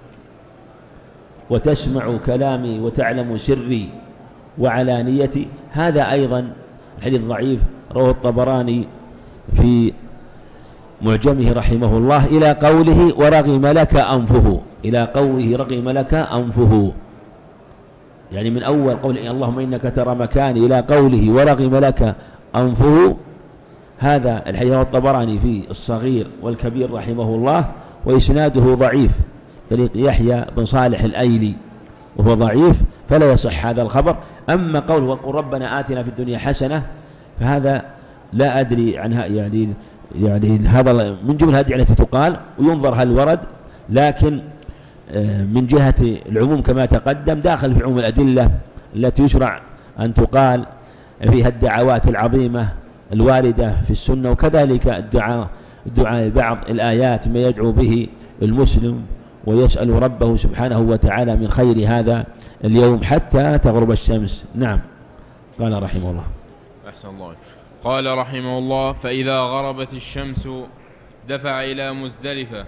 وتسمع كلامي وتعلم سري وعلانيتي، هذا أيضا الحديث ضعيف، رواه الطبراني في معجمه رحمه الله إلى قوله ورغم لك أنفه. إلى قوله رغم لك أنفه، يعني من أول قول اللهم إنك ترى مكاني إلى قوله ورغم لك أنفه. هذا الحديث الطبراني في الصغير والكبير رحمه الله، وإسناده ضعيف طريق يحيى بن صالح الأيلي وهو ضعيف، فلا يصح هذا الخبر. أما قوله وقل ربنا آتنا في الدنيا حسنة فهذا لا أدري عنها، يعني يعني هذا من جملة هذه التي تقال وينظر هل ورد، لكن من جهة العموم كما تقدم داخل في عموم الأدلة التي يشرع أن تقال فيها الدعوات العظيمة الواردة في السنة، وكذلك الدعاء الدعاء بعض الآيات ما يدعو به المسلم ويسأل ربه سبحانه وتعالى من خير هذا اليوم حتى تغرب الشمس. نعم. قال رحمه الله. أحسن الله. قال رحمه الله: فإذا غربت الشمس دفع إلى مزدلفة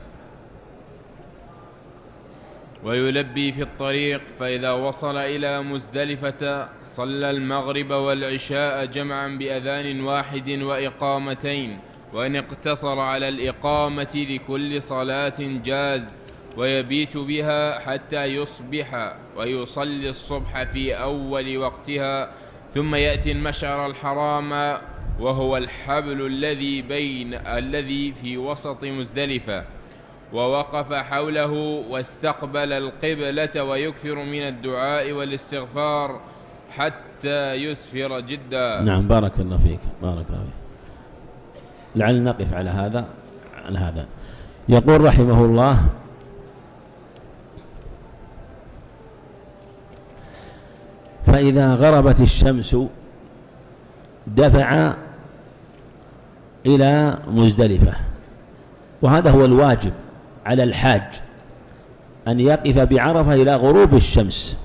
ويلبي في الطريق، فإذا وصل إلى مزدلفة صلى المغرب والعشاء جمعا بأذان واحد وإقامتين، وإن اقتصر على الإقامة لكل صلاة جاز، ويبيت بها حتى يصبح ويصلي الصبح في أول وقتها، ثم يأتي المشعر الحرام وهو الحبل الذي بين الذي في وسط مزدلفة، ووقف حوله واستقبل القبلة، ويكثر من الدعاء والاستغفار حتى يسفر جدا. نعم. بارك الله فيك. بارك الله فيك. لعل نقف على هذا على هذا. يقول رحمه الله: فإذا غربت الشمس دفع إلى مزدلفة، وهذا هو الواجب على الحاج أن يقف بعرفة إلى غروب الشمس،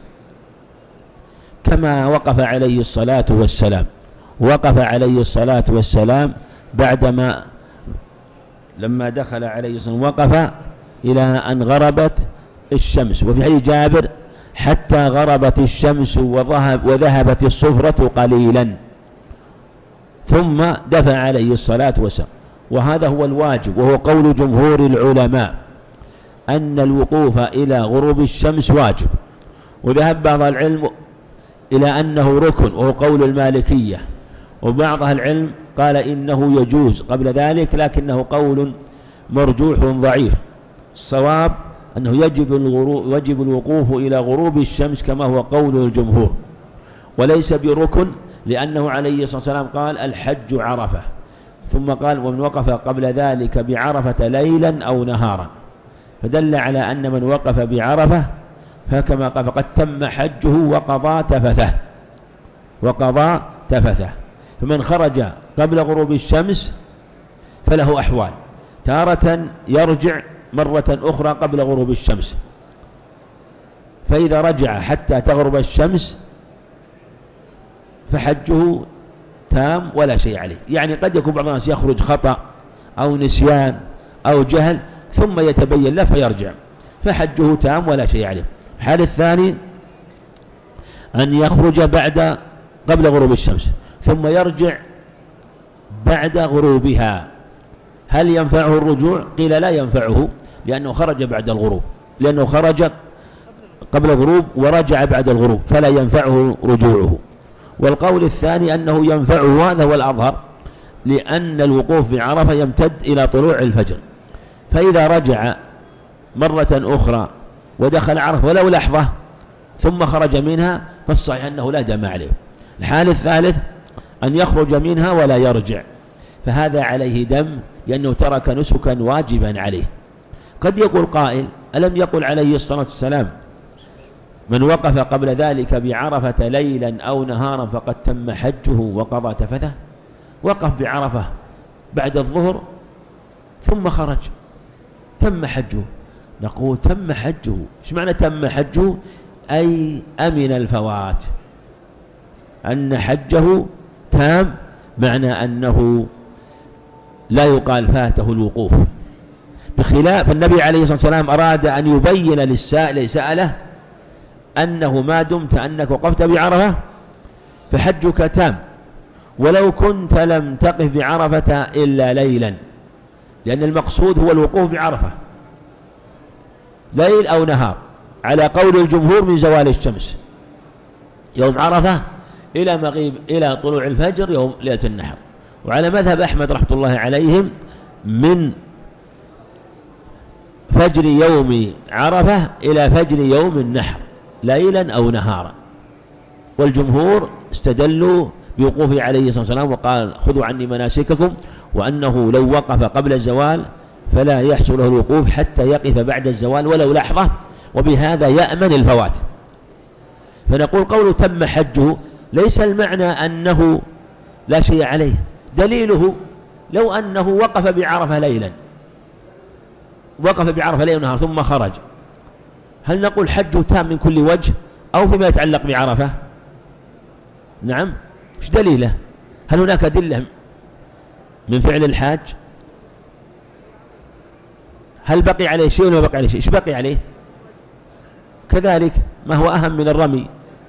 كما وقف عليه الصلاة والسلام. وقف عليه الصلاة والسلام بعدما لما دخل عليه الصلاة والسلام وقف إلى أن غربت الشمس. وفي حديث جابر: حتى غربت الشمس وذهب وذهبت الصفرة قليلا، ثم دفع عليه الصلاة والسلام. وهذا هو الواجب، وهو قول جمهور العلماء أن الوقوف إلى غروب الشمس واجب. وذهب بعض العلم إلى أنه ركن، وهو قول المالكية، وبعض العلم قال إنه يجوز قبل ذلك، لكنه قول مرجوح ضعيف. الصواب أنه يجب, يجب الوقوف إلى غروب الشمس كما هو قول الجمهور، وليس بركن، لأنه عليه الصلاة والسلام قال: الحج عرفة، ثم قال: ومن وقف قبل ذلك بعرفة ليلا أو نهارا، فدل على أن من وقف بعرفة فكما قال فقد تم حجه وقضى تفثه وقضى تفثه. فمن خرج قبل غروب الشمس فله أحوال: تارة يرجع مرة أخرى قبل غروب الشمس، فإذا رجع حتى تغرب الشمس فحجه تام ولا شيء عليه. يعني قد يكون بعض الناس يخرج خطأ أو نسيان أو جهل ثم يتبين له فيرجع، فحجه تام ولا شيء عليه. الحال الثاني أن يخرج بعد قبل غروب الشمس ثم يرجع بعد غروبها، هل ينفعه الرجوع؟ قيل لا ينفعه، لأنه خرج بعد الغروب، لأنه خرج قبل الغروب ورجع بعد الغروب، فلا ينفعه رجوعه. والقول الثاني أنه ينفعه، هذا هو الأظهر، لأن الوقوف بعرفة يمتد إلى طلوع الفجر، فإذا رجع مرة أخرى ودخل عرفة ولو لحظة ثم خرج منها فالصحيح أنه لا دم عليه. الحال الثالث أن يخرج منها ولا يرجع، فهذا عليه دم، لأنه ترك نسكا واجبا عليه. قد يقول قائل: ألم يقل عليه الصلاة والسلام: من وقف قبل ذلك بعرفة ليلا أو نهارا فقد تم حجه وقضى تفثه؟ وقف بعرفة بعد الظهر ثم خرج، تم حجه. نقول تم حجه. ايش معنى تم حجه؟ أي أمن الفوات، أن حجه تام، معنى أنه لا يقال فاته الوقوف. بخلاف النبي عليه الصلاة والسلام أراد أن يبين للسائل سأله أنه ما دمت أنك وقفت بعرفة فحجك تام، ولو كنت لم تقف بعرفة إلا ليلا، لأن المقصود هو الوقوف بعرفة. ليل أو نهار، على قول الجمهور من زوال الشمس يوم عرفة إلى مغيب إلى طلوع الفجر يوم ليلة النحر. وعلى مذهب أحمد رحمة الله عليهم من فجر يوم عرفة إلى فجر يوم النحر ليلا أو نهارا. والجمهور استدلوا بوقوفه عليه الصلاة والسلام وقال خذوا عني مناسككم، وأنه لو وقف قبل الزوال فلا يحصل له الوقوف حتى يقف بعد الزوال ولو لحظة، وبهذا يأمن الفوات. فنقول قوله تم حجه ليس المعنى أنه لا شيء عليه، دليله لو أنه وقف بعرفة ليلا وقف بعرفة ليلا ونهار ثم خرج، هل نقول حجه تام من كل وجه أو فيما يتعلق بعرفة؟ نعم، ايش دليله؟ هل هناك أدلة من فعل الحاج؟ هل بقي عليه شيء ولا بقي عليه شيء؟ ايش بقي عليه؟ كذلك ما هو أهم من الرمي؟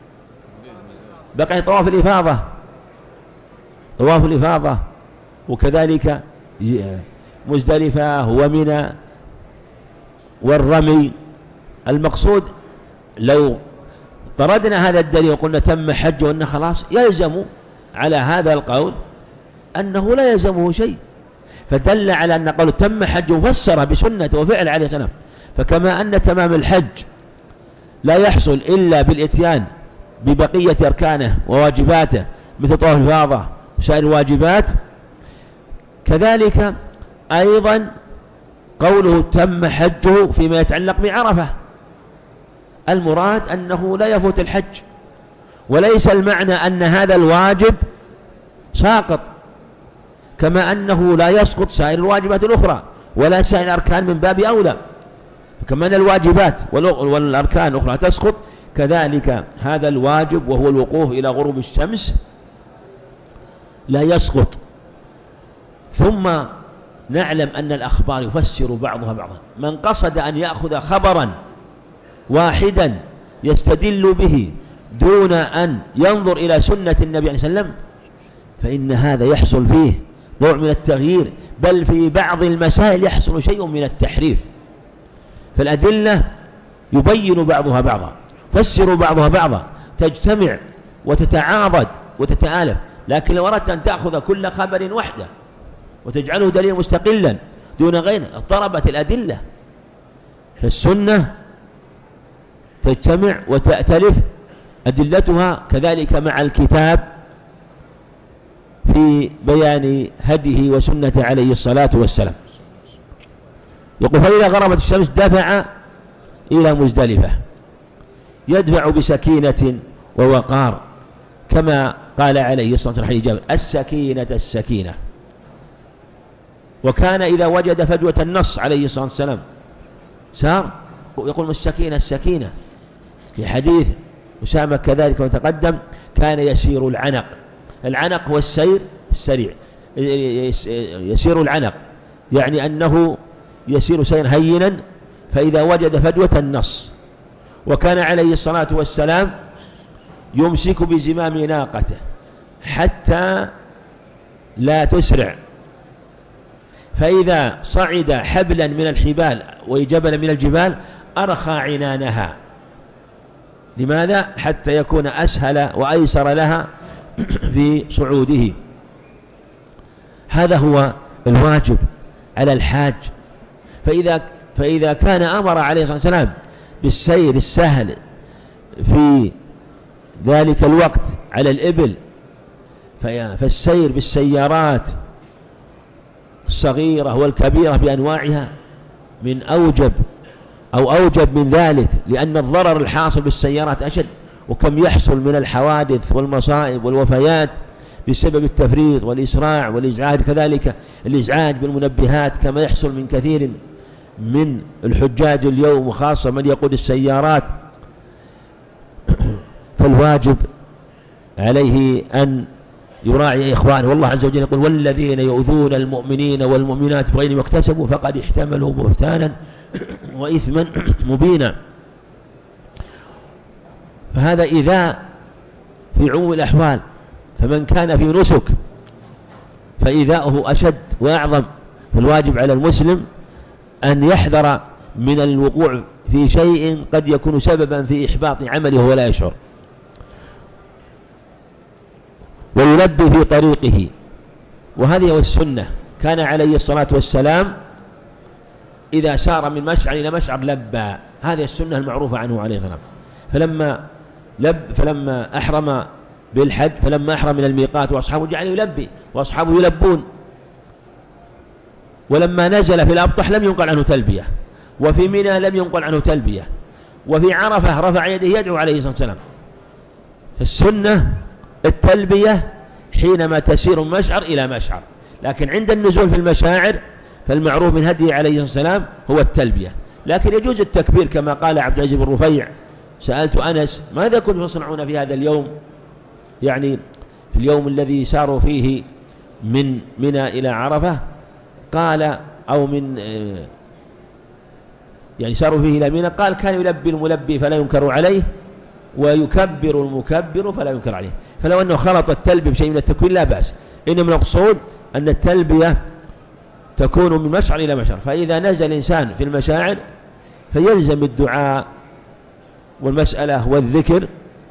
بقي طواف الإفاضة، طواف الإفاضة، وكذلك مزدلفة ومنى والرمي. المقصود لو طردنا هذا الدليل وقلنا تم حجه وأنه خلاص، يلزم على هذا القول أنه لا يلزمه شيء، فدل على أن قول تم حجه مفسر بسنة وفعل عليه السلام. فكما أن تمام الحج لا يحصل إلا بالإتيان ببقية أركانه وواجباته مثل طواف الإفاضة وسائر الواجبات، كذلك أيضا قوله تم حجه فيما يتعلق بعرفة، المراد أنه لا يفوت الحج، وليس المعنى أن هذا الواجب ساقط، كما أنه لا يسقط سائر الواجبات الأخرى ولا سائر الأركان من باب أولى. كما أن الواجبات والأركان الأخرى تسقط، كذلك هذا الواجب وهو الوقوف إلى غروب الشمس لا يسقط. ثم نعلم أن الأخبار يفسر بعضها بعضا، من قصد أن يأخذ خبرا واحدا يستدل به دون أن ينظر إلى سنة النبي عليه وسلم فإن هذا يحصل فيه نوع من التغيير، بل في بعض المسائل يحصل شيء من التحريف. فالأدلة يبين بعضها بعضا، فسر بعضها بعضا، تجتمع وتتعاضد وتتآلف. لكن لو أردت أن تأخذ كل خبر وحده وتجعله دليل مستقلا دون غيره اضطربت الأدلة. فالسنة تجتمع وتأتلف أدلتها كذلك مع الكتاب في بيان هديه وسنة عليه الصلاة والسلام. يقول فإذا غربت الشمس دفع إلى مزدلفة، يدفع بسكينة ووقار كما قال عليه الصلاة والسلام السكينة السكينة. وكان إذا وجد فجوة النص عليه الصلاة والسلام سار يقول السكينة السكينة. في حديث أسامة كذلك وتقدم كان يسير العنق، العنق هو السير السريع، يسير العنق يعني أنه يسير سيرا هينا فإذا وجد فجوة النص. وكان عليه الصلاة والسلام يمسك بزمام ناقته حتى لا تسرع، فإذا صعد حبلا من الحبال وجبلا من الجبال أرخى عنانها. لماذا؟ حتى يكون أسهل وأيسر لها في صعوده. هذا هو الواجب على الحاج. فإذا, فإذا كان أمر عليه الصلاة والسلام بالسير السهل في ذلك الوقت على الإبل، فالسير بالسيارات الصغيرة والكبيرة بأنواعها من أوجب أو أوجب من ذلك، لأن الضرر الحاصل بالسيارات أشد، وكم يحصل من الحوادث والمصائب والوفيات بسبب التفريط والإسراع والإزعاج، كذلك الإزعاج بالمنبهات كما يحصل من كثير من الحجاج اليوم وخاصة من يقود السيارات. فالواجب عليه أن يراعي إخوانه. والله عز وجل يقول والذين يؤذون المؤمنين والمؤمنات بغير ما اكتسبوا فقد احتملوا بهتانا وإثما مبينا. فهذا إذا في عموم الأحوال، فمن كان في نسك فإذاؤه أشد وأعظم. فالواجب على المسلم أن يحذر من الوقوع في شيء قد يكون سببا في إحباط عمله ولا يشعر، ويلبي في طريقه. وهذه هو السنة، كان عليه الصلاة والسلام إذا سار من مشعر إلى مشعر لبى، هذه السنة المعروفة عنه عليه الصلاة والسلام. فلما لب فلما أحرم بالحج، فلما أحرم من الميقات وأصحابه جعل يلبي وأصحابه يلبون. ولما نزل في الأبطح لم ينقل عنه تلبية، وفي منى لم ينقل عنه تلبية، وفي عرفة رفع يده يدعو عليه الصلاة والسلام. السنة التلبية حينما تسير من مشعر إلى مشعر، لكن عند النزول في المشاعر فالمعروف من هديه عليه الصلاة والسلام هو التلبية. لكن يجوز التكبير كما قال عبد العزيز بن رفيع: سألت أنس ماذا كنتم تصنعون في هذا اليوم، يعني في اليوم الذي ساروا فيه من منى إلى عرفة، قال أو من يعني ساروا فيه إلى منى، قال كان يلبي الملبي فلا ينكر عليه، ويكبر المكبر فلا ينكر عليه. فلو أنه خلط التلبية بشيء من التكبير لا بأس، إنما المقصود أن التلبية تكون من مشعر إلى مشعر. فإذا نزل الإنسان في المشاعر فيلزم الدعاء والمسألة والذكر،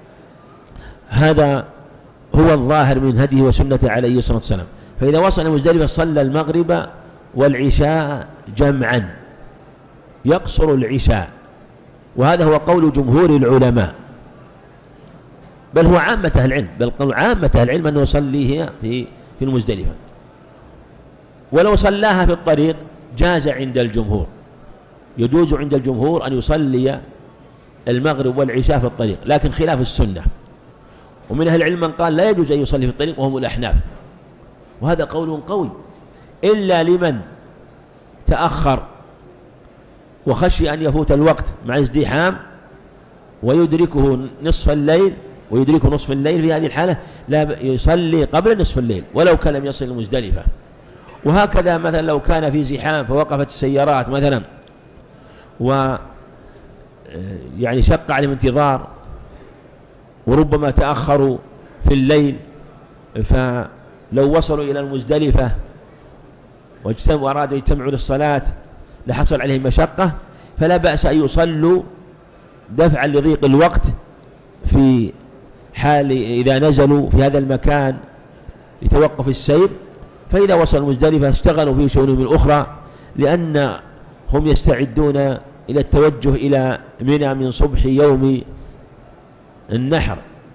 هذا هو الظاهر من هديه وسنة عليه الصلاة والسلام. فإذا وصل مزدلفة صلى المغرب والعشاء جمعا، يقصر العشاء، وهذا هو قول جمهور العلماء، بل هو عامة العلم، بل قول عامة العلم أنه يصليها في في المزدلفة. ولو صلاها في الطريق جاز عند الجمهور، يجوز عند الجمهور أن يصلي المغرب والعشاء في الطريق، لكن خلاف السنة. ومن أهل العلم من قال لا يجوز أن يصلي في الطريق وهم الأحناف، وهذا قول قوي، إلا لمن تأخر وخشي أن يفوت الوقت مع ازدحام ويدركه نصف الليل ويدركه نصف الليل، في هذه الحالة لا يصلي قبل نصف الليل ولو كان لم يصل المزدلفة. وهكذا مثلا لو كان في زحام فوقفت السيارات مثلا و يعني شق عليهم انتظار وربما تأخروا في الليل، فلو وصلوا إلى المزدلفة واجتمعوا وأرادوا يجتمعوا للصلاة لحصل عليهم مشقة، فلا بأس أن يصلوا دفعا لضيق الوقت في حال إذا نزلوا في هذا المكان لتوقف السير. فإذا وصلوا المزدلفة اشتغلوا في شؤونهم الأخرى، لأن هم يستعدون إلى التوجه إلى منى من صبح يوم النحر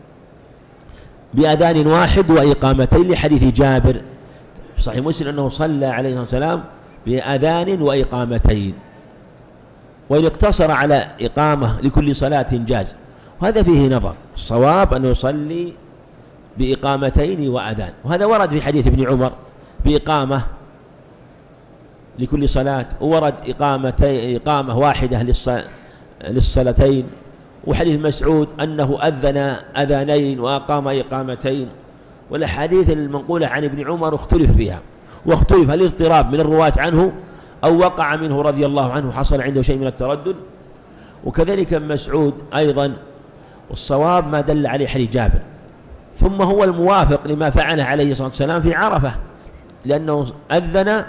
بأذان واحد وإقامتين، لحديث جابر في صحيح مسلم أنه صلى عليه الصلاة والسلام بأذان وإقامتين، وإن اقتصر على إقامة لكل صلاة جاز. وهذا فيه نظر، الصواب أنه يصلي بإقامتين وأذان، وهذا ورد في حديث ابن عمر بإقامة لكل صلاة، وورد إقامتين إقامة واحدة للصلاتين، وحديث مسعود أنه أذن أذانين وأقام إقامتين. والأحاديث المنقولة عن ابن عمر اختلف فيها، واختلف هل الاضطراب من الرواة عنه أو وقع منه رضي الله عنه حصل عنده شيء من التردد، وكذلك مسعود أيضا. والصواب ما دل عليه حديث جابر، ثم هو الموافق لما فعله عليه الصلاة والسلام في عرفة، لأنه أذن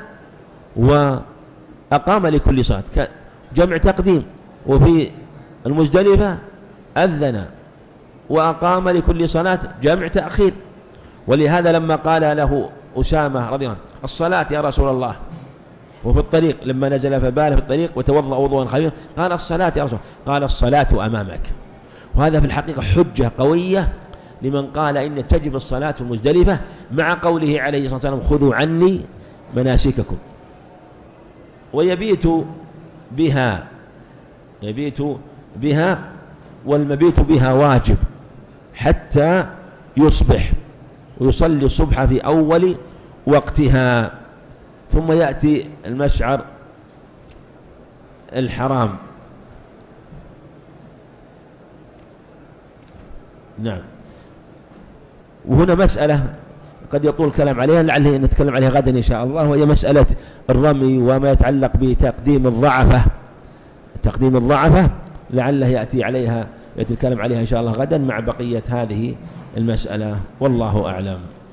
وأقام لكل صلاة جمع تقديم، وفي المزدلفة أذن وأقام لكل صلاة جمع تأخير. ولهذا لما قال له أسامة رضي الله عنه الصلاة يا رسول الله، وفي الطريق لما نزل فبال في الطريق وتوضأ وضوءا خفيفا قال الصلاة يا رسول الله، قال الصلاة أمامك. وهذا في الحقيقة حجة قوية لمن قال إن تجب الصلاة في المزدلفة، مع قوله عليه الصلاة والسلام خذوا عني مناسككم. ويبيت بها يبيت بها والمبيت بها واجب حتى يصبح، ويصلي الصبح في أول وقتها، ثم يأتي المشعر الحرام. نعم. وهنا مسألة قد يطول الكلام عليها، لعله نتكلم عليها غدا إن شاء الله، وهي مسألة الرمي وما يتعلق بتقديم الضعفة تقديم الضعفة لعله يأتي عليها يتكلم عليها إن شاء الله غدا مع بقية هذه المسألة، والله أعلم.